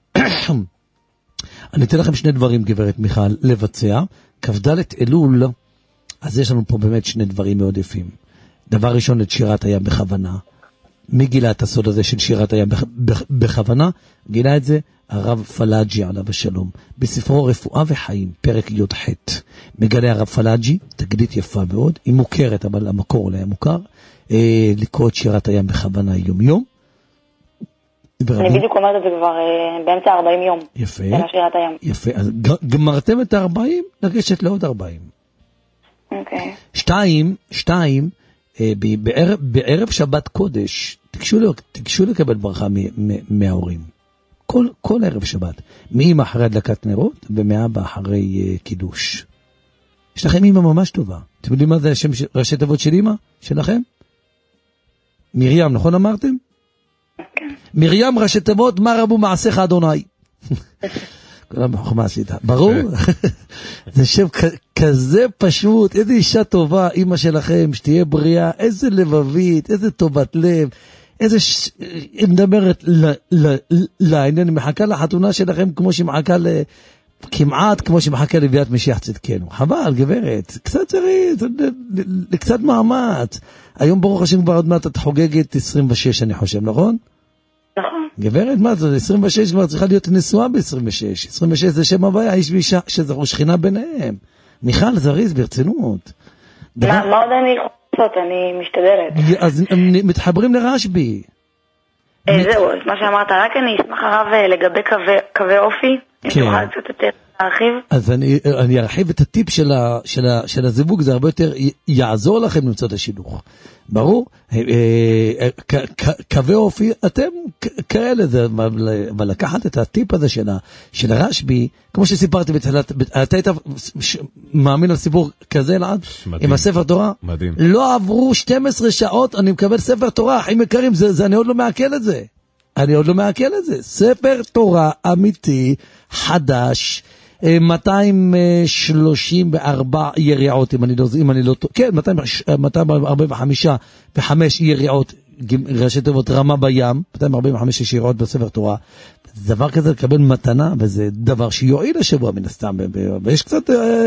אני אתן לכם שני דברים, גברת מיכל, לבצע. כ"ד אלול, אז יש לנו פה באמת שני דברים מאוד יפים. דבר ראשון, את שירת הים בכוונה. מי גילה את הסוד הזה של שירת הים בכוונה? גילה את זה הרב פלאג'י עליו השלום. בספרו רפואה וחיים, פרק י"ח. מגלה הרב פלאג'י, תגלית יפה מאוד, היא מוכרת, אבל המקור אולי מוכר, אה, לקרוא את שירת הים בכוונה יום יום. אני בדיוק אומרת את זה כבר באמצע ארבעים יום. יפה. של שירת הים. יפה. אז גמרתם את ה-ארבעים, לגשת לעוד ארבעים. אוקיי. שתיים, שתיים, בערב, בערב שבת קודש, תקשו, תקשו לקבל ברכה מההורים. כל, כל ערב שבת. מאמא אחרי הדלקת נרות, ומאבא אחרי קידוש. יש לכם אמא ממש טובה. אתם יודעים מה זה השם ראשי תיבות של אמא? שלכם? מרים, נכון אמרתם? מרים ראשי תיבות, מה רבו מעשיך אדוני? כולם בחוכמה עשית. ברור? זה שם כזה פשוט, איזה אישה טובה, אמא שלכם, שתהיה בריאה, איזה לבבית, איזה טובת לב, איזה, היא מדברת לעניין, היא מחכה לחתונה שלכם כמו שהיא מחכה ל... כמעט כמו שמחכה לביאת משיח צדקנו. חבל, גברת, קצת צריך, קצת מאמץ. היום ברוך השם כבר עוד מעט את חוגגת עשרים ושש, אני חושב, נכון? נכון. גברת, מה זה? עשרים ושש כבר צריכה להיות נשואה ב-עשרים ושש. עשרים ושש זה שם הוויה, איש ואישה שזכו שכינה ביניהם. מיכל, זריז, ברצינות. מה עוד אני יכולה לעשות? אני משתדלת. אז מתחברים לרשב"י. זהו, מה שאמרת, רק אני אשמח הרב לגבי קווי אופי. אם תוכל קצת יותר להרחיב? אז אני, אני ארחיב את הטיפ של, ה, של, ה, של הזיווג, זה הרבה יותר יעזור לכם למצוא את השידוך. ברור? קווי אופי, אתם כאלה, אבל לקחת את הטיפ הזה של, של הרשב"י, כמו שסיפרתי בתחילת, אתה היית מאמין על סיפור כזה לעד? עם הספר תורה? מדהים. לא עברו שתים עשרה שעות, אני מקבל ספר תורה, אחים יקרים, זה, זה, אני עוד לא מעכל את זה. אני עוד לא מעכל את זה. ספר תורה אמיתי, חדש, מאתיים שלושים וארבע יריעות, אם אני לא, אם אני לא, כן, מאתיים ארבעים וחמש וחמש יריעות, ראשי תיבות רמה בים, מאתיים ארבעים וחמש יריעות בספר תורה. דבר כזה לקבל מתנה, וזה דבר שיועיל השבוע מן הסתם, ויש קצת,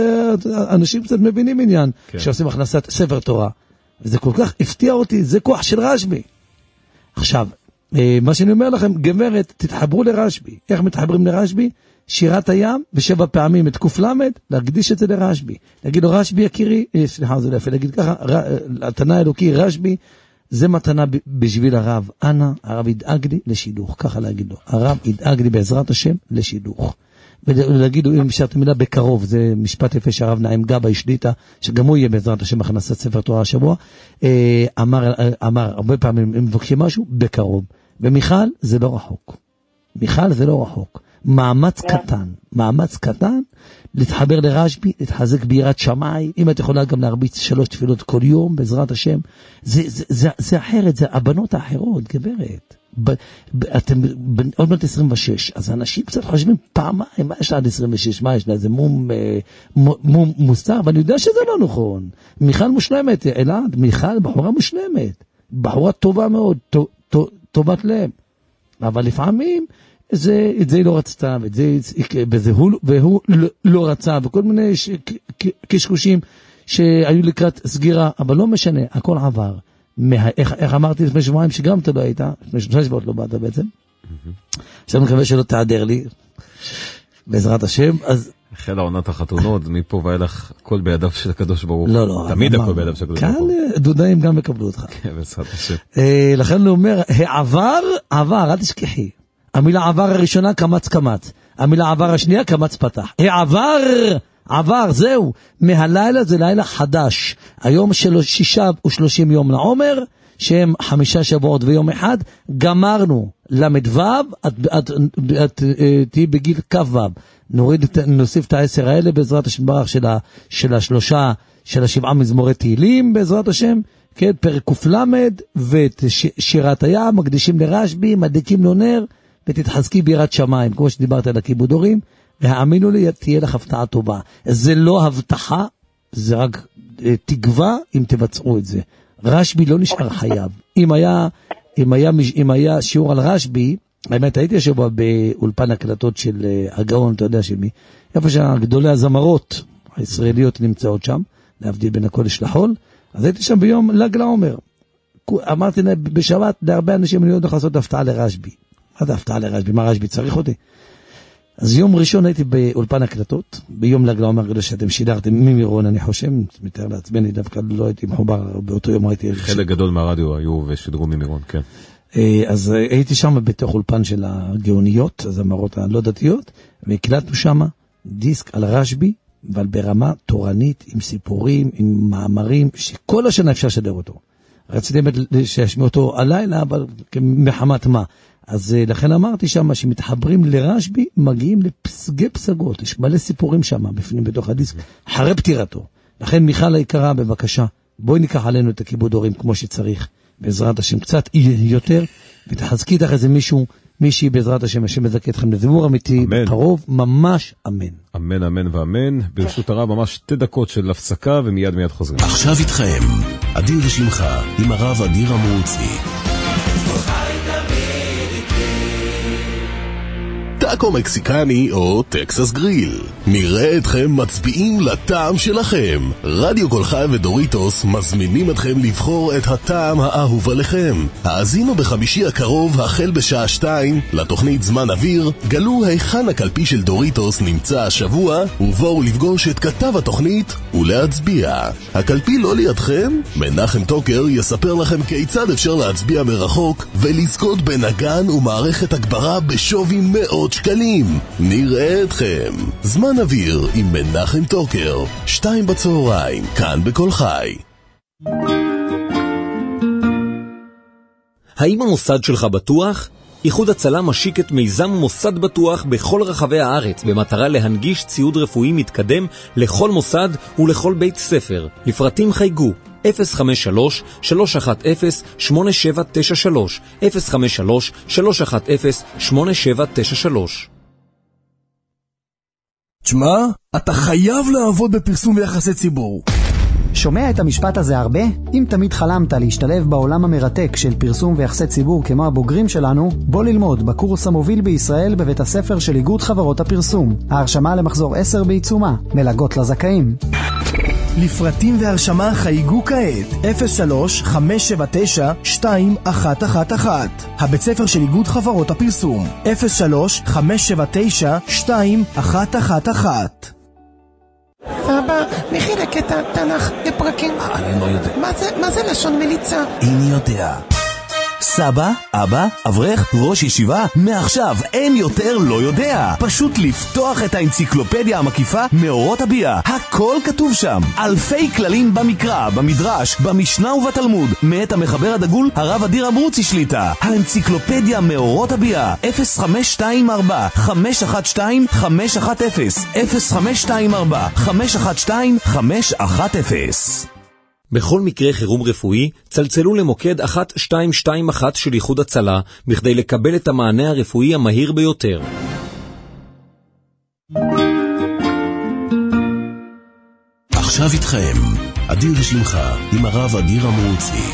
אנשים קצת מבינים עניין, כן. שעושים הכנסת ספר תורה, וזה כל כך הפתיע אותי, זה כוח של רשב"י. עכשיו, מה שאני אומר לכם, גברת, תתחברו לרשב"י. איך מתחברים לרשב"י? שירת הים, ושבע פעמים את קוף למד, להקדיש את זה לרשב"י. להגיד לו, רשב"י יקירי, סליחה, זה לא יפה, להגיד ככה, התנה אלוקי, רשב"י, זה מתנה בשביל הרב. אנא, הרב ידאג לי לשידוך, ככה להגיד לו. הרב ידאג לי בעזרת השם לשידוך. ולהגיד לו, אם אפשרת מילה בקרוב, זה משפט יפה שהרב נעים גבאי שליטה, שגם הוא יהיה בעזרת השם הכנסת ספר תורה השבוע, אמר, אמר, הרבה פעמים, אם מבקשים משהו, בקרוב. ומיכל, זה לא רחוק. מיכל, זה לא רחוק. מאמץ קטן, מאמץ קטן, להתחבר לרשב"י, להתחזק ביראת שמיים, אם את יכולה גם להרביץ שלוש תפילות כל יום, בעזרת השם, זה, זה, זה, זה אחרת, זה הבנות האחרות, גברת. ב, ב, אתם עוד מעט עשרים ושש, אז אנשים קצת חושבים פעמיים, מה יש לה עד עשרים ושש, מה יש לה, זה מום, מום מוסתר, ואני יודע שזה לא נכון. מיכל מושלמת, אלעד, מיכל בחורה מושלמת, בחורה טובה מאוד, טוב, טוב, טובת לב, אבל לפעמים, זה, את זה היא לא רצתה, ואת זה, וזה הוא, והוא לא, לא רצה, וכל מיני ש, ק, קשקושים שהיו לקראת סגירה, אבל לא משנה, הכל עבר. מה, איך, איך אמרתי לפני שבועיים שגם אתה לא היית, לפני שלושה שבועות לא באת בעצם. עכשיו אני מקווה שלא תעדר לי, בעזרת השם, אז... החלה עונת החתונות, מפה ואילך הכל בידיו של הקדוש ברוך. לא, לא. תמיד הכל בידיו של הקדוש ברוך. כאן דודאים גם יקבלו אותך. כן, בעזרת השם. לכן הוא אומר, העבר, עבר, אל תשכחי. המילה עבר הראשונה, קמץ קמץ. המילה עבר השנייה, קמץ פתח. העבר, עבר, זהו. מהלילה זה לילה חדש. היום של שישה ושלושים יום לעומר, שהם חמישה שבועות ויום אחד, גמרנו למדו, את, את, את, תהי בגיל כ"ו. נוריד, נוסיף את העשר האלה בעזרת השם ברך של, ה, של השלושה, של השבעה מזמורי תהילים בעזרת השם. כן, פרק קוף למד, ואת שירת הים, מקדישים לרשב"י, מדליקים לו נר, ותתחזקי ביראת שמיים, כמו שדיברת על הכיבוד הורים, והאמינו לי, תהיה לך הפתעה טובה. זה לא הבטחה, זה רק תקווה אם תבצעו את זה. רשב"י לא נשאר חייב. אם היה, אם היה, אם היה שיעור על רשב"י, האמת הייתי השבוע באולפן הקלטות של הגאון, אתה יודע של מי, איפה שהגדולי הזמרות הישראליות נמצאות שם, להבדיל בין הקודש לחול, אז הייתי שם ביום ל"ג לעומר. אמרתי בשבת להרבה אנשים, אני לא יודע לעשות הפתעה לרשב"י. מה זה הפתעה לרשב"י? מה רשב"י צריך אותי? אז יום ראשון הייתי באולפן הקלטות, ביום ל"ג לעומר, שאתם שידרתם ממירון, אני חושב, מתאר לעצמני, דווקא לא הייתי מחובר, באותו יום הייתי... חלק גדול מהרדיו היו ושידרו ממירון, כן. אז הייתי שם בתוך אולפן של הגאוניות, הזמרות הלא דתיות, והקלטנו שם דיסק על רשב"י, אבל ברמה תורנית, עם סיפורים, עם מאמרים, שכל השנה אפשר לשדר אותו. רציתי שישמיע אותו הלילה, אבל מחמת מה. אז לכן אמרתי שם, שמתחברים לרשב"י, מגיעים לפסגי פסגות, יש מלא סיפורים שם, בפנים בתוך הדיסק, אחרי פטירתו. לכן מיכל היקרה, בבקשה, בואי ניקח עלינו את הכיבוד הורים כמו שצריך, בעזרת השם קצת יותר, ותחזקי איתך איזה מישהו, מישהי בעזרת השם, השם מזכה אתכם לזמור אמיתי, בקרוב, ממש אמן. אמן, אמן ואמן. ברשות הרב, ממש שתי דקות של הפסקה, ומיד מיד חוזרים. עכשיו איתכם, אדיר ושמחה, עם הרב אדיר המורצי. טאקו מקסיקני או טקסס גריל. נראה אתכם מצביעים לטעם שלכם. רדיו כל חי ודוריטוס מזמינים אתכם לבחור את הטעם האהוב עליכם. האזינו בחמישי הקרוב החל בשעה שתיים לתוכנית זמן אוויר, גלו היכן הקלפי של דוריטוס נמצא השבוע, ובואו לפגוש את כתב התוכנית ולהצביע. הקלפי לא לידכם? מנחם טוקר יספר לכם כיצד אפשר להצביע מרחוק ולזכות בנגן ומערכת הגברה בשווי מאוד שקלים. נראה אתכם. זמן אוויר עם מנחם טוקר, שתיים בצהריים, כאן בכל חי. האם המוסד שלך בטוח? איחוד הצלה משיק את מיזם מוסד בטוח בכל רחבי הארץ במטרה להנגיש ציוד רפואי מתקדם לכל מוסד ולכל בית ספר. לפרטים חייגו אפס חמש שלוש שלוש אחת אפס שמונה שבע תשע שלוש אפס חמש שלוש שלוש אחת אפס שמונה שבע תשע שלוש. תשמע, אתה חייב לעבוד בפרסום ויחסי ציבור. שומע את המשפט הזה הרבה? אם תמיד חלמת להשתלב בעולם המרתק של פרסום ויחסי ציבור כמו הבוגרים שלנו, בוא ללמוד בקורס המוביל בישראל בבית הספר של איגוד חברות הפרסום. ההרשמה למחזור עשר בעיצומה, מלגות לזכאים. לפרטים והרשמה חייגו כעת אפס שלוש חמש שבע תשע שתיים אחת אחת אחת. הבית ספר של איגוד חברות הפרסום אפס שלוש חמש שבע תשע שתיים אחת אחת אחת. אבא, מי חילק את התנ"ך לפרקים? אני לא יודע. מה זה, מה זה לשון מליצה? אני יודע. סבא, אבא, אברך, ראש ישיבה, מעכשיו אין יותר לא יודע. פשוט לפתוח את האנציקלופדיה המקיפה מאורות הביאה. הכל כתוב שם. אלפי כללים במקרא, במדרש, במשנה ובתלמוד. מאת המחבר הדגול, הרב אדיר אמרוצי שליטה. האנציקלופדיה מאורות הביאה. אפס חמש שתיים ארבע חמש אחת שתיים חמש אחת אפס אפס חמש שתיים ארבע חמש אחת שתיים חמש אחת אפס. בכל מקרה חירום רפואי, צלצלו למוקד אחת שתיים שתיים אחת של איחוד הצלה, בכדי לקבל את המענה הרפואי המהיר ביותר. עכשיו איתכם, אדיר שמך, עם הרב אדיר אמרוצי.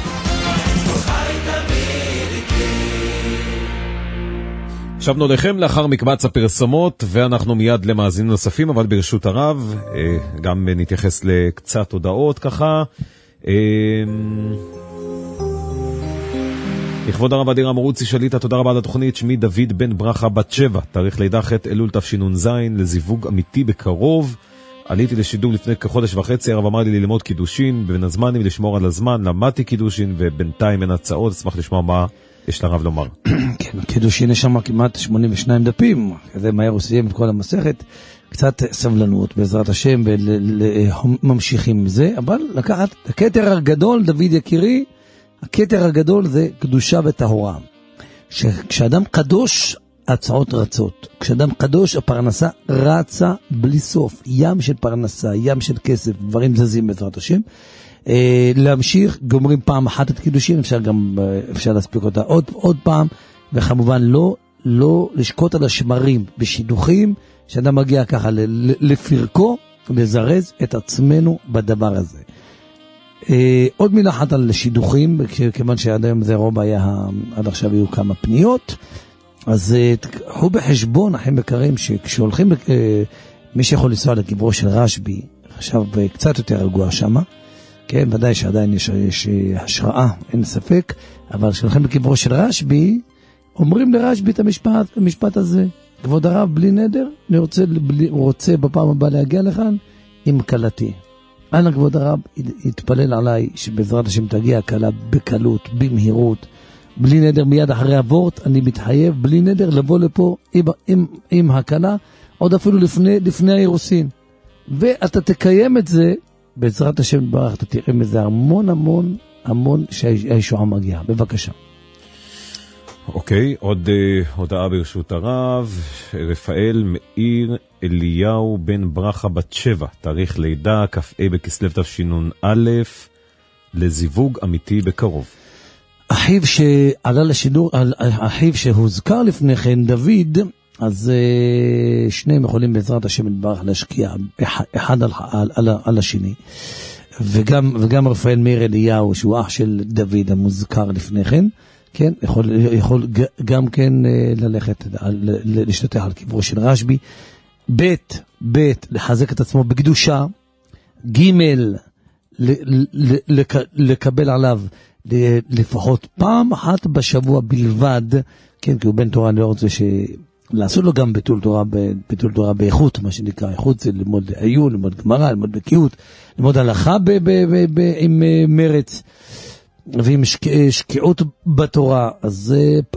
שבנו לכם לאחר מקבץ הפרסומות, ואנחנו מיד למאזינים נוספים, אבל ברשות הרב, גם נתייחס לקצת הודעות ככה. לכבוד הרב אדיר אמרוצי שליטה, תודה רבה על התוכנית. שמי דוד בן ברכה בת שבע, תאריך לידה ח' אלול תשנ"ז, לזיווג אמיתי בקרוב. עליתי לשידור לפני כחודש וחצי, הרב אמר לי ללמוד קידושין, בין הזמנים לשמור על הזמן, למדתי קידושין, ובינתיים אין הצעות, אשמח לשמוע מה יש לרב לומר. כן, קידושין יש שם כמעט שמונים ושניים דפים, כזה מהר הוא סיים את כל המסכת, קצת סבלנות בעזרת השם, וממשיכים עם זה, אבל לקחת את הכתר הגדול, דוד יקירי, הכתר הגדול זה קדושה וטהרה. כשאדם קדוש, הצעות רצות. כשאדם קדוש, הפרנסה רצה בלי סוף. ים של פרנסה, ים של כסף, דברים זזים בעזרת השם. אה, להמשיך, גומרים פעם אחת את קידושין, אפשר גם, אפשר להספיק אותה עוד, עוד פעם, וכמובן לא, לא לשקוט על השמרים בשידוכים, שאדם מגיע ככה לפרקו, לזרז את עצמנו בדבר הזה. אה, עוד מילה אחת על שידוכים, כיוון שעד היום זה רוב היה, עד עכשיו היו כמה פניות, אז תקחו בחשבון, אחים יקרים, שכשהולכים, מי שיכול לנסוע לקברו של רשב"י, עכשיו קצת יותר רגוע שמה, כן, ודאי שעדיין יש, יש השראה, אין ספק, אבל כשהולכים לקברו של רשב"י, אומרים לרשב"י את המשפט, המשפט הזה, כבוד הרב, בלי נדר, אני רוצה, בלי, רוצה בפעם הבאה להגיע לכאן עם קלתי. אנא כבוד הרב, יתפלל עליי שבעזרת השם תגיע הקלה בקלות, במהירות, בלי נדר מיד אחרי הוורט, אני מתחייב בלי נדר לבוא לפה עם, עם, עם הקלה, עוד אפילו לפני, לפני האירוסין. ואתה תקיים את זה, בעזרת השם ברך, אתה תראה מזה המון המון המון שהישועה מגיעה. בבקשה. אוקיי, עוד uh, הודעה ברשות הרב. רפאל מאיר אליהו בן ברכה בת שבע, תאריך לידה כ"ה בכסלו תשנ"א, לזיווג אמיתי בקרוב. אחיו שעלה לשידור, אחיו שהוזכר לפני כן, דוד, אז שניהם יכולים בעזרת השם יתברך להשקיע אחד על, על, על, על השני. וגם, וגם רפאל מאיר אליהו, שהוא אח של דוד המוזכר לפני כן, כן, יכול, יכול גם כן ללכת, להשתתף על קברו של רשב"י. ב' ב' לחזק את עצמו בקדושה. ג' לקבל עליו לפחות פעם אחת בשבוע בלבד, כן, כי הוא בן תורה, אני לא רוצה ש... לעשות לו גם ביטול תורה, ביטול תורה באיכות, מה שנקרא, איכות זה ללמוד עיון, ללמוד גמרא, ללמוד בקיאות, ללמוד הלכה ב- ב- ב- ב- עם מרץ, ועם שק- שקיעות בתורה, אז פעם,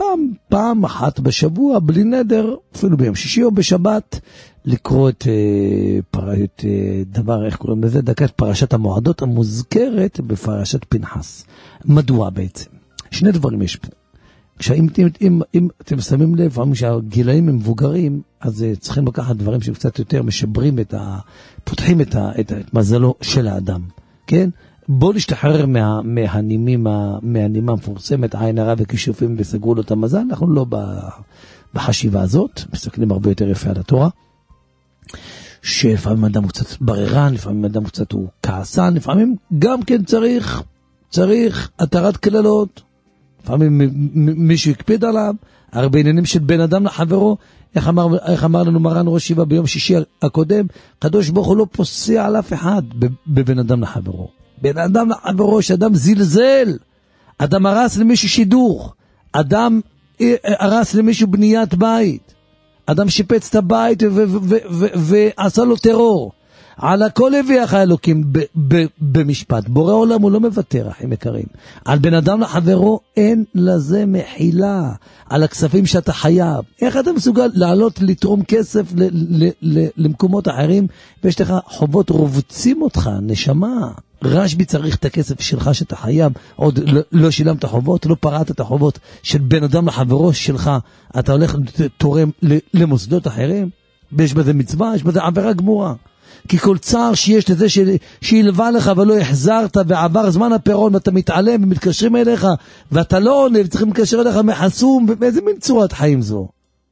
פעם אחת בשבוע, בלי נדר, אפילו ביום שישי או בשבת, לקרוא את, את דבר, איך קוראים לזה, דקת פרשת המועדות המוזכרת בפרשת פנחס. מדוע בעצם? שני דברים יש פה. כשאם אם, אם, אם אתם שמים לב, פעמים שהגילאים הם מבוגרים, אז צריכים לקחת דברים שקצת יותר משברים את ה... פותחים את, ה, את, את מזלו של האדם. כן? בוא נשתחרר מה, מהנימים, מהנימה המפורסמת, עין הרע וכישופים וסגרו לו את המזל, אנחנו לא בחשיבה הזאת, מסתכלים הרבה יותר יפה על התורה, שלפעמים אדם הוא קצת בררן, לפעמים אדם קצת הוא כעסן, לפעמים גם כן צריך, צריך התרת כללות, לפעמים מישהו יקפיד עליו, הרבה עניינים של בן אדם לחברו, איך אמר, איך אמר לנו מרן ראש ישיבה ביום שישי הקודם, קדוש ברוך הוא לא פוסע על אף אחד בבן אדם לחברו. בן אדם לחברו, שאדם זלזל, אדם הרס למישהו שידוך, אדם הרס למישהו בניית בית, אדם שיפץ את הבית ועשה לו טרור, על הכל הביח האלוקים במשפט. בורא עולם הוא לא מוותר, אחים יקרים. על בן אדם לחברו אין לזה מחילה, על הכספים שאתה חייב. איך אתה מסוגל לעלות לתרום כסף למקומות אחרים, ויש לך חובות רובצים אותך, נשמה. רשבי צריך את הכסף שלך שאתה חייב, עוד לא שילמת חובות, לא פרעת את החובות של בן אדם לחברו שלך, אתה הולך תורם למוסדות אחרים, ויש בזה מצווה, יש בזה עבירה גמורה. כי כל צער שיש לזה שילווה לך ולא החזרת ועבר זמן הפירון ואתה מתעלם ומתקשרים אליך ואתה לא עונה וצריכים לקשר אליך מחסום, באיזה מין צורת חיים זו?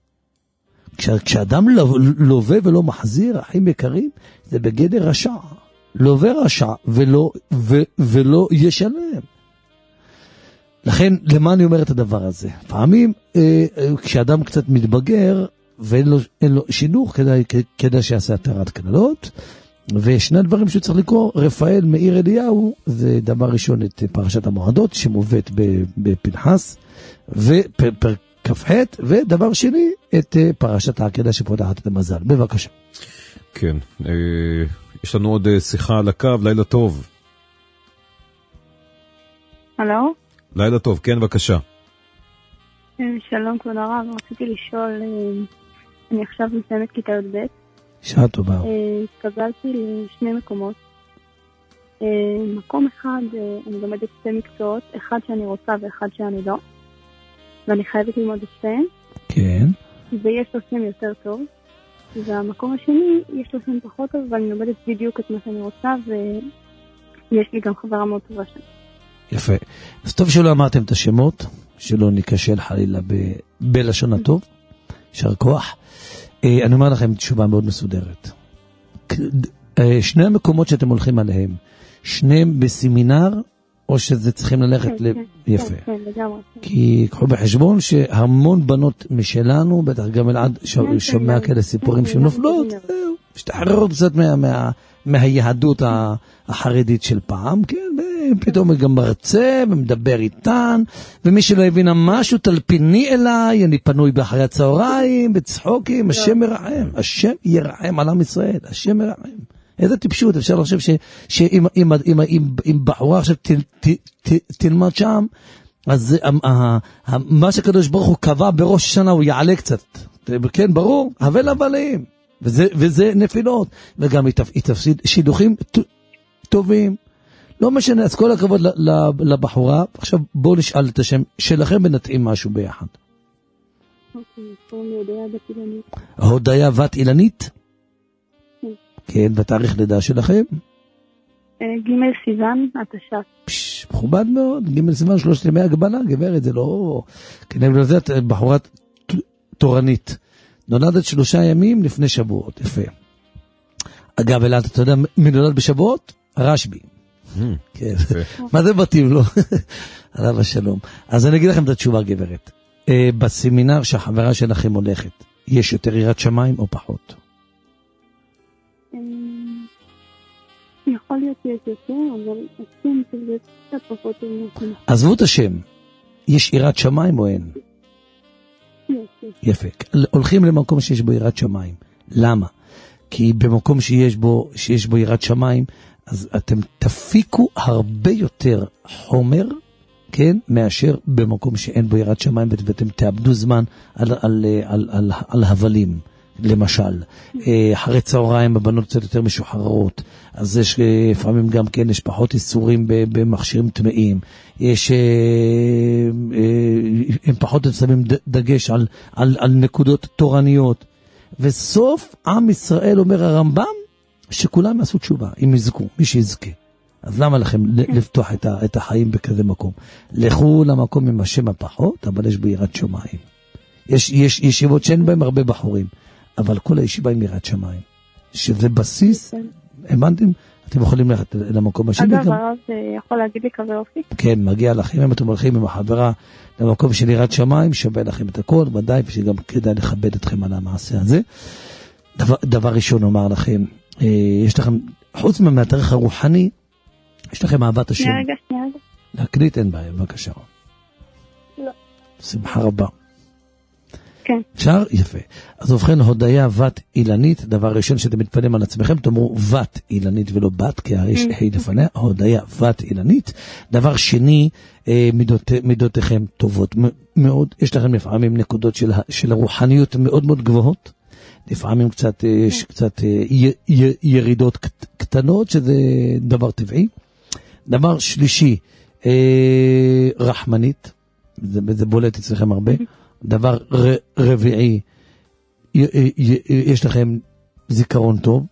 כשאדם לווה ולא מחזיר, אחים יקרים, זה בגדר רשע. לווה רשע ולא, ו, ולא ישלם. לכן, למה אני אומר את הדבר הזה? פעמים, אה, כשאדם קצת מתבגר, ואין לו, אין לו שינוך, כדאי, כדאי שיעשה התרת כללות, ושני הדברים שהוא צריך לקרוא, רפאל מאיר אליהו, זה דבר ראשון את פרשת המועדות, שמובאת בפנחס, ופרק כ"ח, ודבר שני, את פרשת העקדה שפותחת את המזל. בבקשה. כן, אה, יש לנו עוד שיחה על הקו, לילה טוב. הלו? לילה טוב, כן, בבקשה. שלום כבוד הרב, רציתי לשאול, אני עכשיו מסיימת כיתה י"ב. שעה טובה. התקבלתי לשני מקומות. מקום אחד, אני לומדת שתי מקצועות, אחד שאני רוצה ואחד שאני לא. ואני חייבת ללמוד בשתיהם. כן. ויש לו שם יותר טוב. והמקום השני, יש לו שם פחות טוב, אבל אני לומדת בדיוק את מה שאני רוצה, ויש לי גם חברה מאוד טובה שם. יפה. אז טוב שלא אמרתם את השמות, שלא ניקשל חלילה ב- בלשון הטוב, שר כוח. אני אומר לכם תשובה מאוד מסודרת. שני המקומות שאתם הולכים עליהם, שניהם בסמינר, או שזה צריכים ללכת כן, ל... כן, יפה. כן, כן, לגמרי. כי קחו בחשבון שהמון בנות משלנו, בטח גם אלעד שומע כאלה סיפורים שנופלות, משתחררות קצת מה, מה, מהיהדות החרדית של פעם, כן, פתאום הוא גם מרצה ומדבר איתן, ומי שלא הבינה משהו, תלפיני אליי, אני פנוי באחרי הצהריים, בצחוקים, השם ירחם, השם ירחם על עם ישראל, השם ירחם. איזה טיפשות, אפשר לחשוב שאם אם, אם, אם, אם בחורה עכשיו ת, ת, ת, תלמד שם, אז מה שקדוש ברוך הוא קבע בראש השנה הוא יעלה קצת. כן, ברור, אבל הבלים. וזה, וזה נפילות. וגם היא תפסיד שידוכים טובים. לא משנה, אז כל הכבוד לבחורה. עכשיו בואו נשאל את השם שלכם ונתאים משהו ביחד. הודיה בת אילנית? כן, בתאריך לידה שלכם? ג' סיוון, התש"ף. פש, מכובד מאוד, ג' סיוון, שלושת ימי הגבלה, גברת, זה לא... כנראה לזה את בחורה תורנית. נולדת שלושה ימים לפני שבועות, יפה. אגב, אלעד, אתה יודע, מי נולד בשבועות? רשבי. כן. מה זה בתים, לא? עליו השלום. אז אני אגיד לכם את התשובה, גברת. בסמינר שהחברה שלכם הולכת, יש יותר יראת שמיים או פחות? יכול להיות שיש יותר, אבל השם שזה קצת פחות. עזבו את השם, יש יראת שמיים או אין? יפה. הולכים למקום שיש בו יראת שמיים. למה? כי במקום שיש בו, שיש בו יראת שמיים, אז אתם תפיקו הרבה יותר חומר, כן, מאשר במקום שאין בו יראת שמיים, ואתם תאבדו זמן על, על, על, על, על הבלים, למשל. אחרי צהריים הבנות קצת יותר משוחררות, אז יש לפעמים גם כן, יש פחות איסורים במכשירים טמאים, יש, הם פחות שמים דגש על, על, על נקודות תורניות, וסוף עם ישראל אומר הרמב"ם, שכולם יעשו תשובה, אם יזכו, מי שיזכה. אז למה לכם לפתוח את, ה, את החיים בכזה מקום? לכו למקום עם השם הפחות, אבל יש בו יראת שמיים. יש, יש ישיבות שאין בהם הרבה בחורים, אבל כל הישיבה עם יראת שמיים. שזה בסיס, הבנתם? אתם יכולים ללכת למקום השני. אגב, הרב יכול להגיד לי כזה אופי? כן, מגיע לכם, אם אתם הולכים עם החברה למקום של יראת שמיים, שווה לכם את הכל, ודאי, ושגם כדאי לכבד אתכם על המעשה הזה. דבר, דבר ראשון אומר לכם, יש לכם, חוץ מהתאריך הרוחני, יש לכם אהבת השם. שנייה רגע, שנייה רגע. להקליט אין בעיה, בבקשה. לא. שמחה רבה. כן. אפשר? יפה. אז ובכן, הודיה בת אילנית, דבר ראשון שאתם מתפנים על עצמכם, תאמרו בת אילנית ולא בת, כי יש ה' לפניה, הודיה בת אילנית. דבר שני, מידות, מידותיכם טובות מאוד. יש לכם לפעמים נקודות של, של הרוחניות מאוד מאוד גבוהות. לפעמים קצת, יש קצת י, י, ירידות קטנות, שזה דבר טבעי. דבר שלישי, אה, רחמנית, זה, זה בולט אצלכם הרבה. דבר ר, רביעי, י, י, י, יש לכם זיכרון טוב,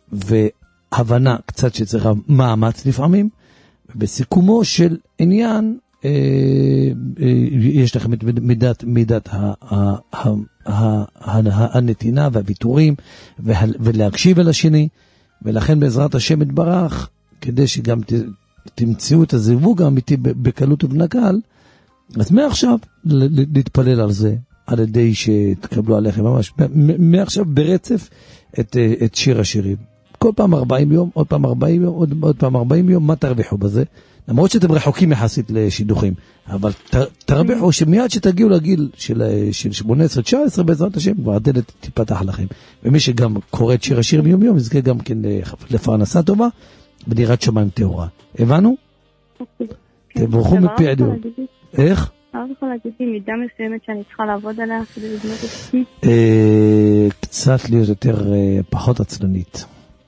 והבנה קצת שצריכה מאמץ לפעמים, ובסיכומו של עניין, אה, אה, יש לכם את מידת, מידת ה, ה, ה, ה, ה, הנתינה והוויתורים, וה, ולהקשיב אל השני, ולכן בעזרת השם יתברך, כדי שגם ת, תמצאו את הזיווג האמיתי בקלות ובנקל, אז מעכשיו להתפלל על זה, על ידי שתקבלו עליכם ממש, מעכשיו ברצף את, את שיר השירים. כל פעם ארבעים יום, עוד פעם ארבעים יום, עוד, עוד פעם ארבעים יום, מה תרוויחו בזה? למרות שאתם רחוקים יחסית לשידוכים, אבל ת, תרוויחו שמיד שתגיעו לגיל של, של שמונה עשרה תשע עשרה בעזרת השם, כבר הדלת תיפתח לכם. ומי שגם קורא את שיר השירים יום יום, יזכה גם כן לפרנסה טובה, בדירת שמיים טהורה. הבנו? תבורכו מפי עדיון. איך? הרב יכול להגיד לי מידה מסוימת שאני צריכה לעבוד עליה כדי לבנות את עצמי? קצת להיות יותר פחות עצלנית.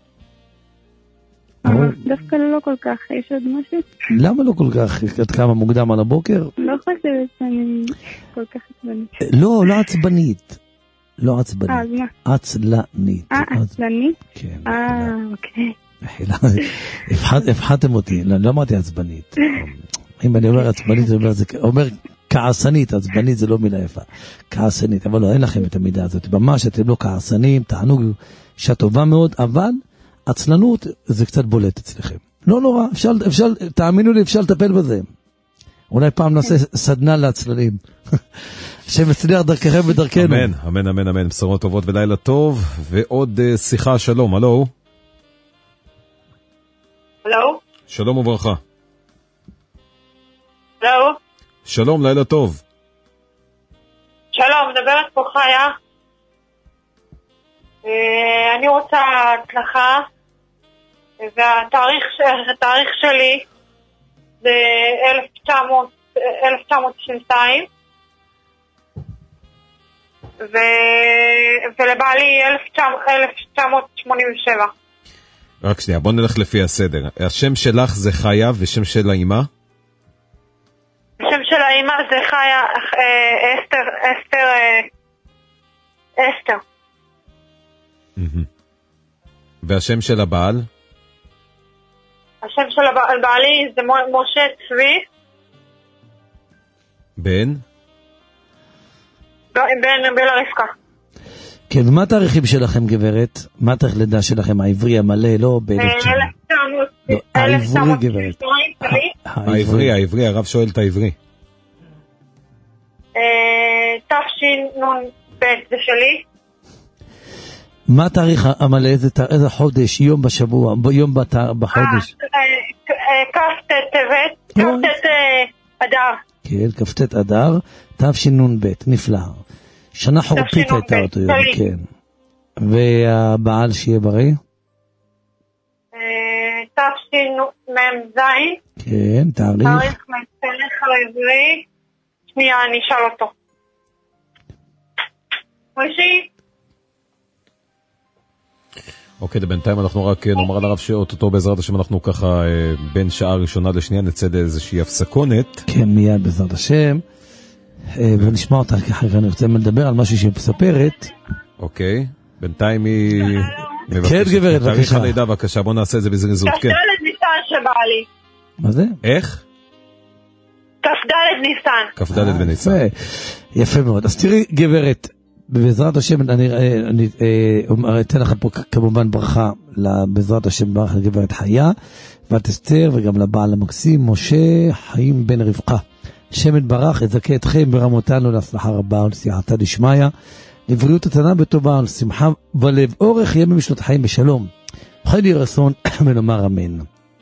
דווקא לא כל כך, יש עוד משהו? למה לא כל כך? עד כמה מוקדם על הבוקר? לא חושבת שאני כל כך עצבנית. לא, לא עצבנית. לא עצבנית. אה, אז מה? עצלנית. אה, עצלנית? כן. אה, אוקיי. הבחנתם אותי, לא אמרתי עצבנית. אם אני אומר עצבנית, זה אומר כעסנית, עצבנית זה לא מילה יפה. כעסנית, אבל לא, אין לכם את המידה הזאת. ממש אתם לא כעסנים, תענוג שטובה מאוד, אבל עצלנות זה קצת בולט אצלכם. לא נורא, אפשר, אפשר, תאמינו לי, אפשר לטפל בזה. אולי פעם נעשה סדנה לעצלנים. שמצליח דרככם ודרכנו. אמן, אמן, אמן, אמן. בשורות טובות ולילה טוב. ועוד uh, שיחה, שלום, הלו. הלו. שלום וברכה. הלו. שלום, לילה טוב. שלום, מדברת פה חיה. אני רוצה הצלחה, והתאריך התאריך שלי זה אלף תשע מאות תשעים ושתיים, ולבעלי אלף תשע מאות שמונים ושבע. רק שנייה, בוא נלך לפי הסדר. השם שלך זה חיה ושם של האמא? השם של האמא זה חיה, אסתר, אסתר, אסתר. והשם של הבעל? השם של הבעלי זה משה צבי. בן? בן בלרבקה. כן, מה התאריכים שלכם גברת? מה התאריך לידה שלכם? העברי המלא, לא ב-אלף תשע מאות. העברי גברת. העברי, העברי, הרב שואל את העברי. תשנ"ב זה שלי. מה התאריך המלא? איזה חודש? יום בשבוע? יום בחודש? כ"ט טבת, כ"ט אדר. כן, כ"ט אדר, תשנ"ב, נפלא. שנה חורפית הייתה אותו יום, כן. והבעל שיהיה בריא? תשמ"ז. כן, תאריך. תאריך מצליח לעברי. שנייה, אני אשאל אותו. ראשי? אוקיי, בינתיים אנחנו רק נאמר על הרב שאותו בעזרת השם אנחנו ככה בין שעה ראשונה לשנייה נצא לאיזושהי הפסקונת. כן, מיד בעזרת השם. ונשמע אותה ככה, אני רוצה לדבר על משהו שהיא מספרת. אוקיי, בינתיים היא... כן, גברת, בבקשה. תאריך הלידה, בבקשה, בוא נעשה את זה בזריזות, כן. כ"ד ניסן שבא לי. מה זה? איך? כ"ד ניסן. כ"ד בניסן. יפה מאוד. אז תראי, גברת, בעזרת השם, אני אתן לך פה כמובן ברכה, בעזרת השם ברכה לגברת חיה, בת אסתר, וגם לבעל המקסים, משה חיים בן רבקה. השם יתברך, יזכה אתכם ברמותינו להצלחה רבה ולסייעתא דשמיא, לבריאות איתנה בטובה ולשמחה ולב אורך ימים ושנות חיים בשלום. חי לי רצון ונאמר אמן.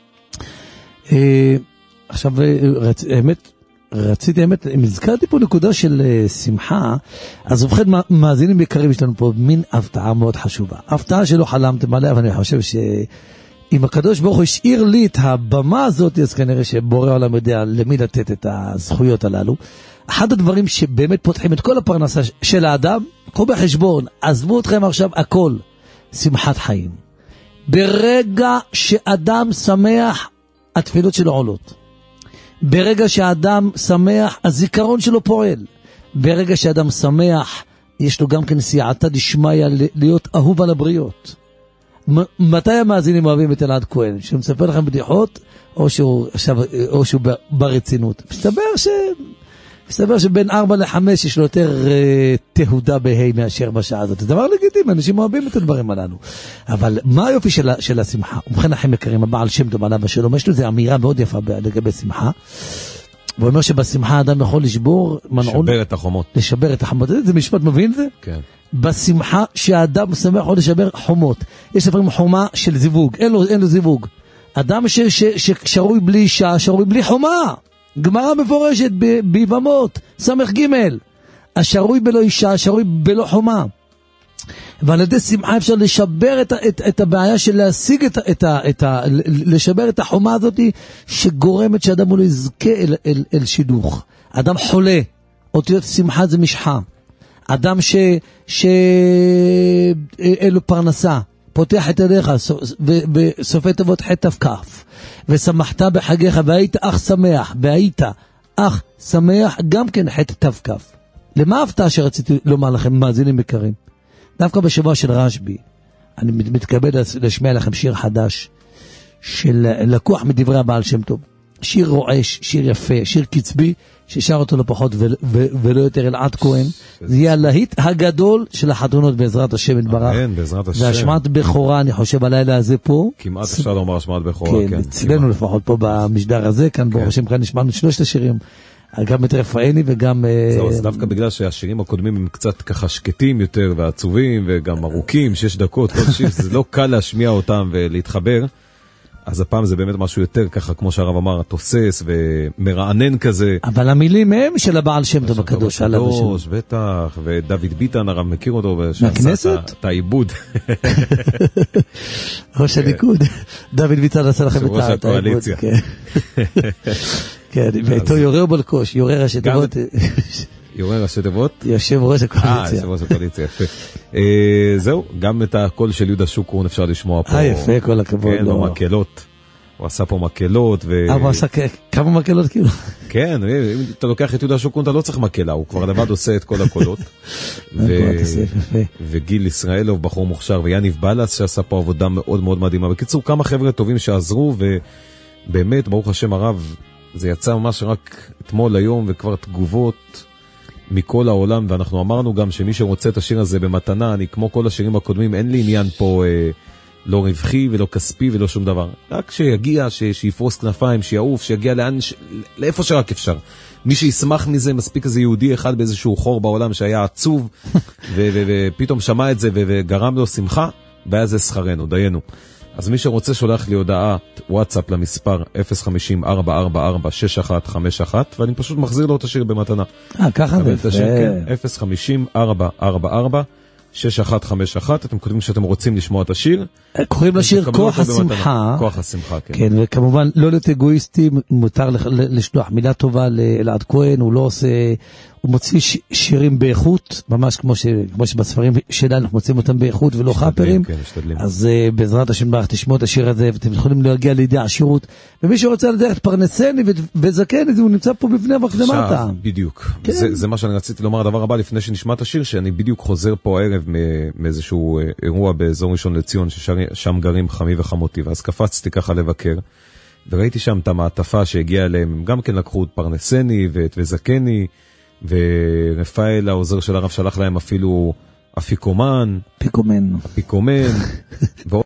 עכשיו, האמת, רציתי, האמת, אם הזכרתי פה נקודה של שמחה, אז ובכן מאזינים יקרים, יש לנו פה מין הפתעה מאוד חשובה. הפתעה שלא חלמתם עליה, אבל אני חושב שאם הקדוש ברוך הוא השאיר לי את הבמה הזאת, אז כנראה שבורא העולם יודע למי לתת את הזכויות הללו. אחד הדברים שבאמת פותחים את כל הפרנסה של האדם, קחו בחשבון, עזבו אתכם עכשיו הכל, שמחת חיים. ברגע שאדם שמח, התפילות שלו עולות. ברגע שאדם שמח, הזיכרון שלו פועל. ברגע שאדם שמח, יש לו גם כן סייעתא דשמיא להיות אהוב על הבריות. מתי המאזינים אוהבים את אלעד כהן? שהוא מספר לכם בדיחות, או שהוא, או שהוא ברצינות? מסתבר ש... מסתבר שבין ארבע לחמש יש לו יותר uh, תהודה בהי מאשר בשעה הזאת. זה דבר לגיטימי, אנשים אוהבים את הדברים הללו. אבל מה היופי של, של השמחה? ובכן לכם יקרים, הבעל שם טוב עליו השלום, יש לו איזו אמירה מאוד יפה לגבי שמחה. הוא אומר שבשמחה האדם יכול לשבור מנעול. לשבר את החומות. לשבר את החומות. זה משפט מבין זה? כן. בשמחה שהאדם שמח יכול לשבר חומות. יש לפעמים חומה של זיווג, אין לו, אין לו זיווג. אדם ש, ש, ששרוי בלי אישה, שרוי בלי חומה. גמרא מפורשת ביבמות, סמך ג' השרוי בלא אישה, השרוי בלא חומה. ועל ידי שמחה אפשר לשבר את, את, את הבעיה של להשיג את, את, את, לשבר את החומה הזאת שגורמת שאדם הוא לא יזכה אל, אל, אל שידוך. אדם חולה, אותיות שמחה זה משחה. אדם ש, ש, אלו פרנסה, פותח את ידיך וסופי תיבות ח' ת' כ' ושמחת בחגיך והיית אך שמח והיית אך שמח גם כן ח' ת' כ'. למה ההפתעה שרציתי לומר לכם מאזינים יקרים? דווקא בשבוע של רשב"י אני מתכבד להשמיע לכם שיר חדש של לקוח מדברי הבעל שם טוב, שיר רועש, שיר יפה, שיר קצבי ששר אותו לא פחות ו- ו- ולא יותר אלעד כהן. זה יהיה הלהיט הגדול של החתונות בעזרת השם יתברך. אמן, בעזרת השם. והשמעת בכורה אני חושב הלילה הזה פה. כמעט אפשר לומר השמעת בכורה, כן. כן. אצלנו לפחות פה במשדר הזה, כאן ברוך השם כאן נשמענו שלושת השירים. גם את רפאני וגם... זהו, אז דווקא בגלל שהשירים הקודמים הם קצת ככה שקטים יותר ועצובים וגם ארוכים, שש דקות, כל שיר, זה לא קל להשמיע אותם ולהתחבר. אז הפעם זה באמת משהו יותר ככה, כמו שהרב אמר, תוסס ומרענן כזה. אבל המילים הם של הבעל שם טוב הקדוש. הקדוש, בטח, ודוד ביטן, הרב מכיר אותו. מהכנסת? את העיבוד. ראש הליכוד. דוד ביטן עשה לכם את העיבוד. ראש הקואליציה. כן, ואיתו יורה בלקוש, יורה ראשי תיבות. יורה ראשי תיבות? יושב ראש הקואליציה. אה, יושב ראש הקואליציה, יפה. זהו, גם את הקול של יהודה שוקרון אפשר לשמוע פה. אה, יפה, כל הכבוד. כן, במקהלות. הוא עשה פה מקהלות. אה, הוא עשה כמה מקהלות כאילו? כן, אם אתה לוקח את יהודה שוקרון, אתה לא צריך מקהלה, הוא כבר לבד עושה את כל הקולות. וגיל ישראלוב, בחור מוכשר, ויאניב בלס, שעשה פה עבודה מאוד מאוד מדהימה. בקיצור, כמה חבר'ה טובים שעזרו, ובאמת, ברוך השם הרב, זה יצא ממש רק אתמול היום, וכבר תגובות מכל העולם, ואנחנו אמרנו גם שמי שרוצה את השיר הזה במתנה, אני כמו כל השירים הקודמים, אין לי עניין פה אה, לא רווחי ולא כספי ולא שום דבר. רק שיגיע, ש, שיפרוס כנפיים, שיעוף, שיגיע לאן, ש, לאיפה שרק אפשר. מי שישמח מזה, מספיק איזה יהודי אחד באיזשהו חור בעולם שהיה עצוב, ו, ו, ופתאום שמע את זה ו, וגרם לו שמחה, והיה זה שכרנו, דיינו. אז מי שרוצה שולח לי הודעת וואטסאפ למספר אפס חמישים ארבע ארבע ארבע שש אחת חמש אחת, ואני פשוט מחזיר לו את השיר במתנה. אה, ככה זה. אפס חמישים ארבע ארבע ארבע שש אחת חמש אחת, אתם כותבים שאתם רוצים לשמוע את השיר. קוראים לשיר כוח השמחה. כוח השמחה, כן. כן, וכמובן לא להיות אגואיסטים, מותר לשלוח מילה טובה לאלעד כהן, הוא לא עושה, הוא מוציא שירים באיכות, ממש כמו שבספרים שלנו אנחנו מוצאים אותם באיכות ולא חאפרים. אז בעזרת השם ברך תשמעו את השיר הזה, ואתם יכולים להגיע לידי עשירות, ומי שרוצה לדעת פרנסני וזקני, הוא נמצא פה בפני המקדמתה. בדיוק. זה מה שאני רציתי לומר, הדבר הבא לפני שנשמע את השיר, שאני בדיוק חוזר פה הערב מאיזשהו אירוע באזור ראשון לציון, ששם גרים חמי וחמותי, ואז קפצתי ככה לבקר, וראיתי שם את המעטפה שהגיעה אליהם, גם כן לקחו את פרנסני ואת וזקני, ורפאל העוזר של הרב שלח להם אפילו אפיקומן, אפיקומן, אפיקומן, ועוד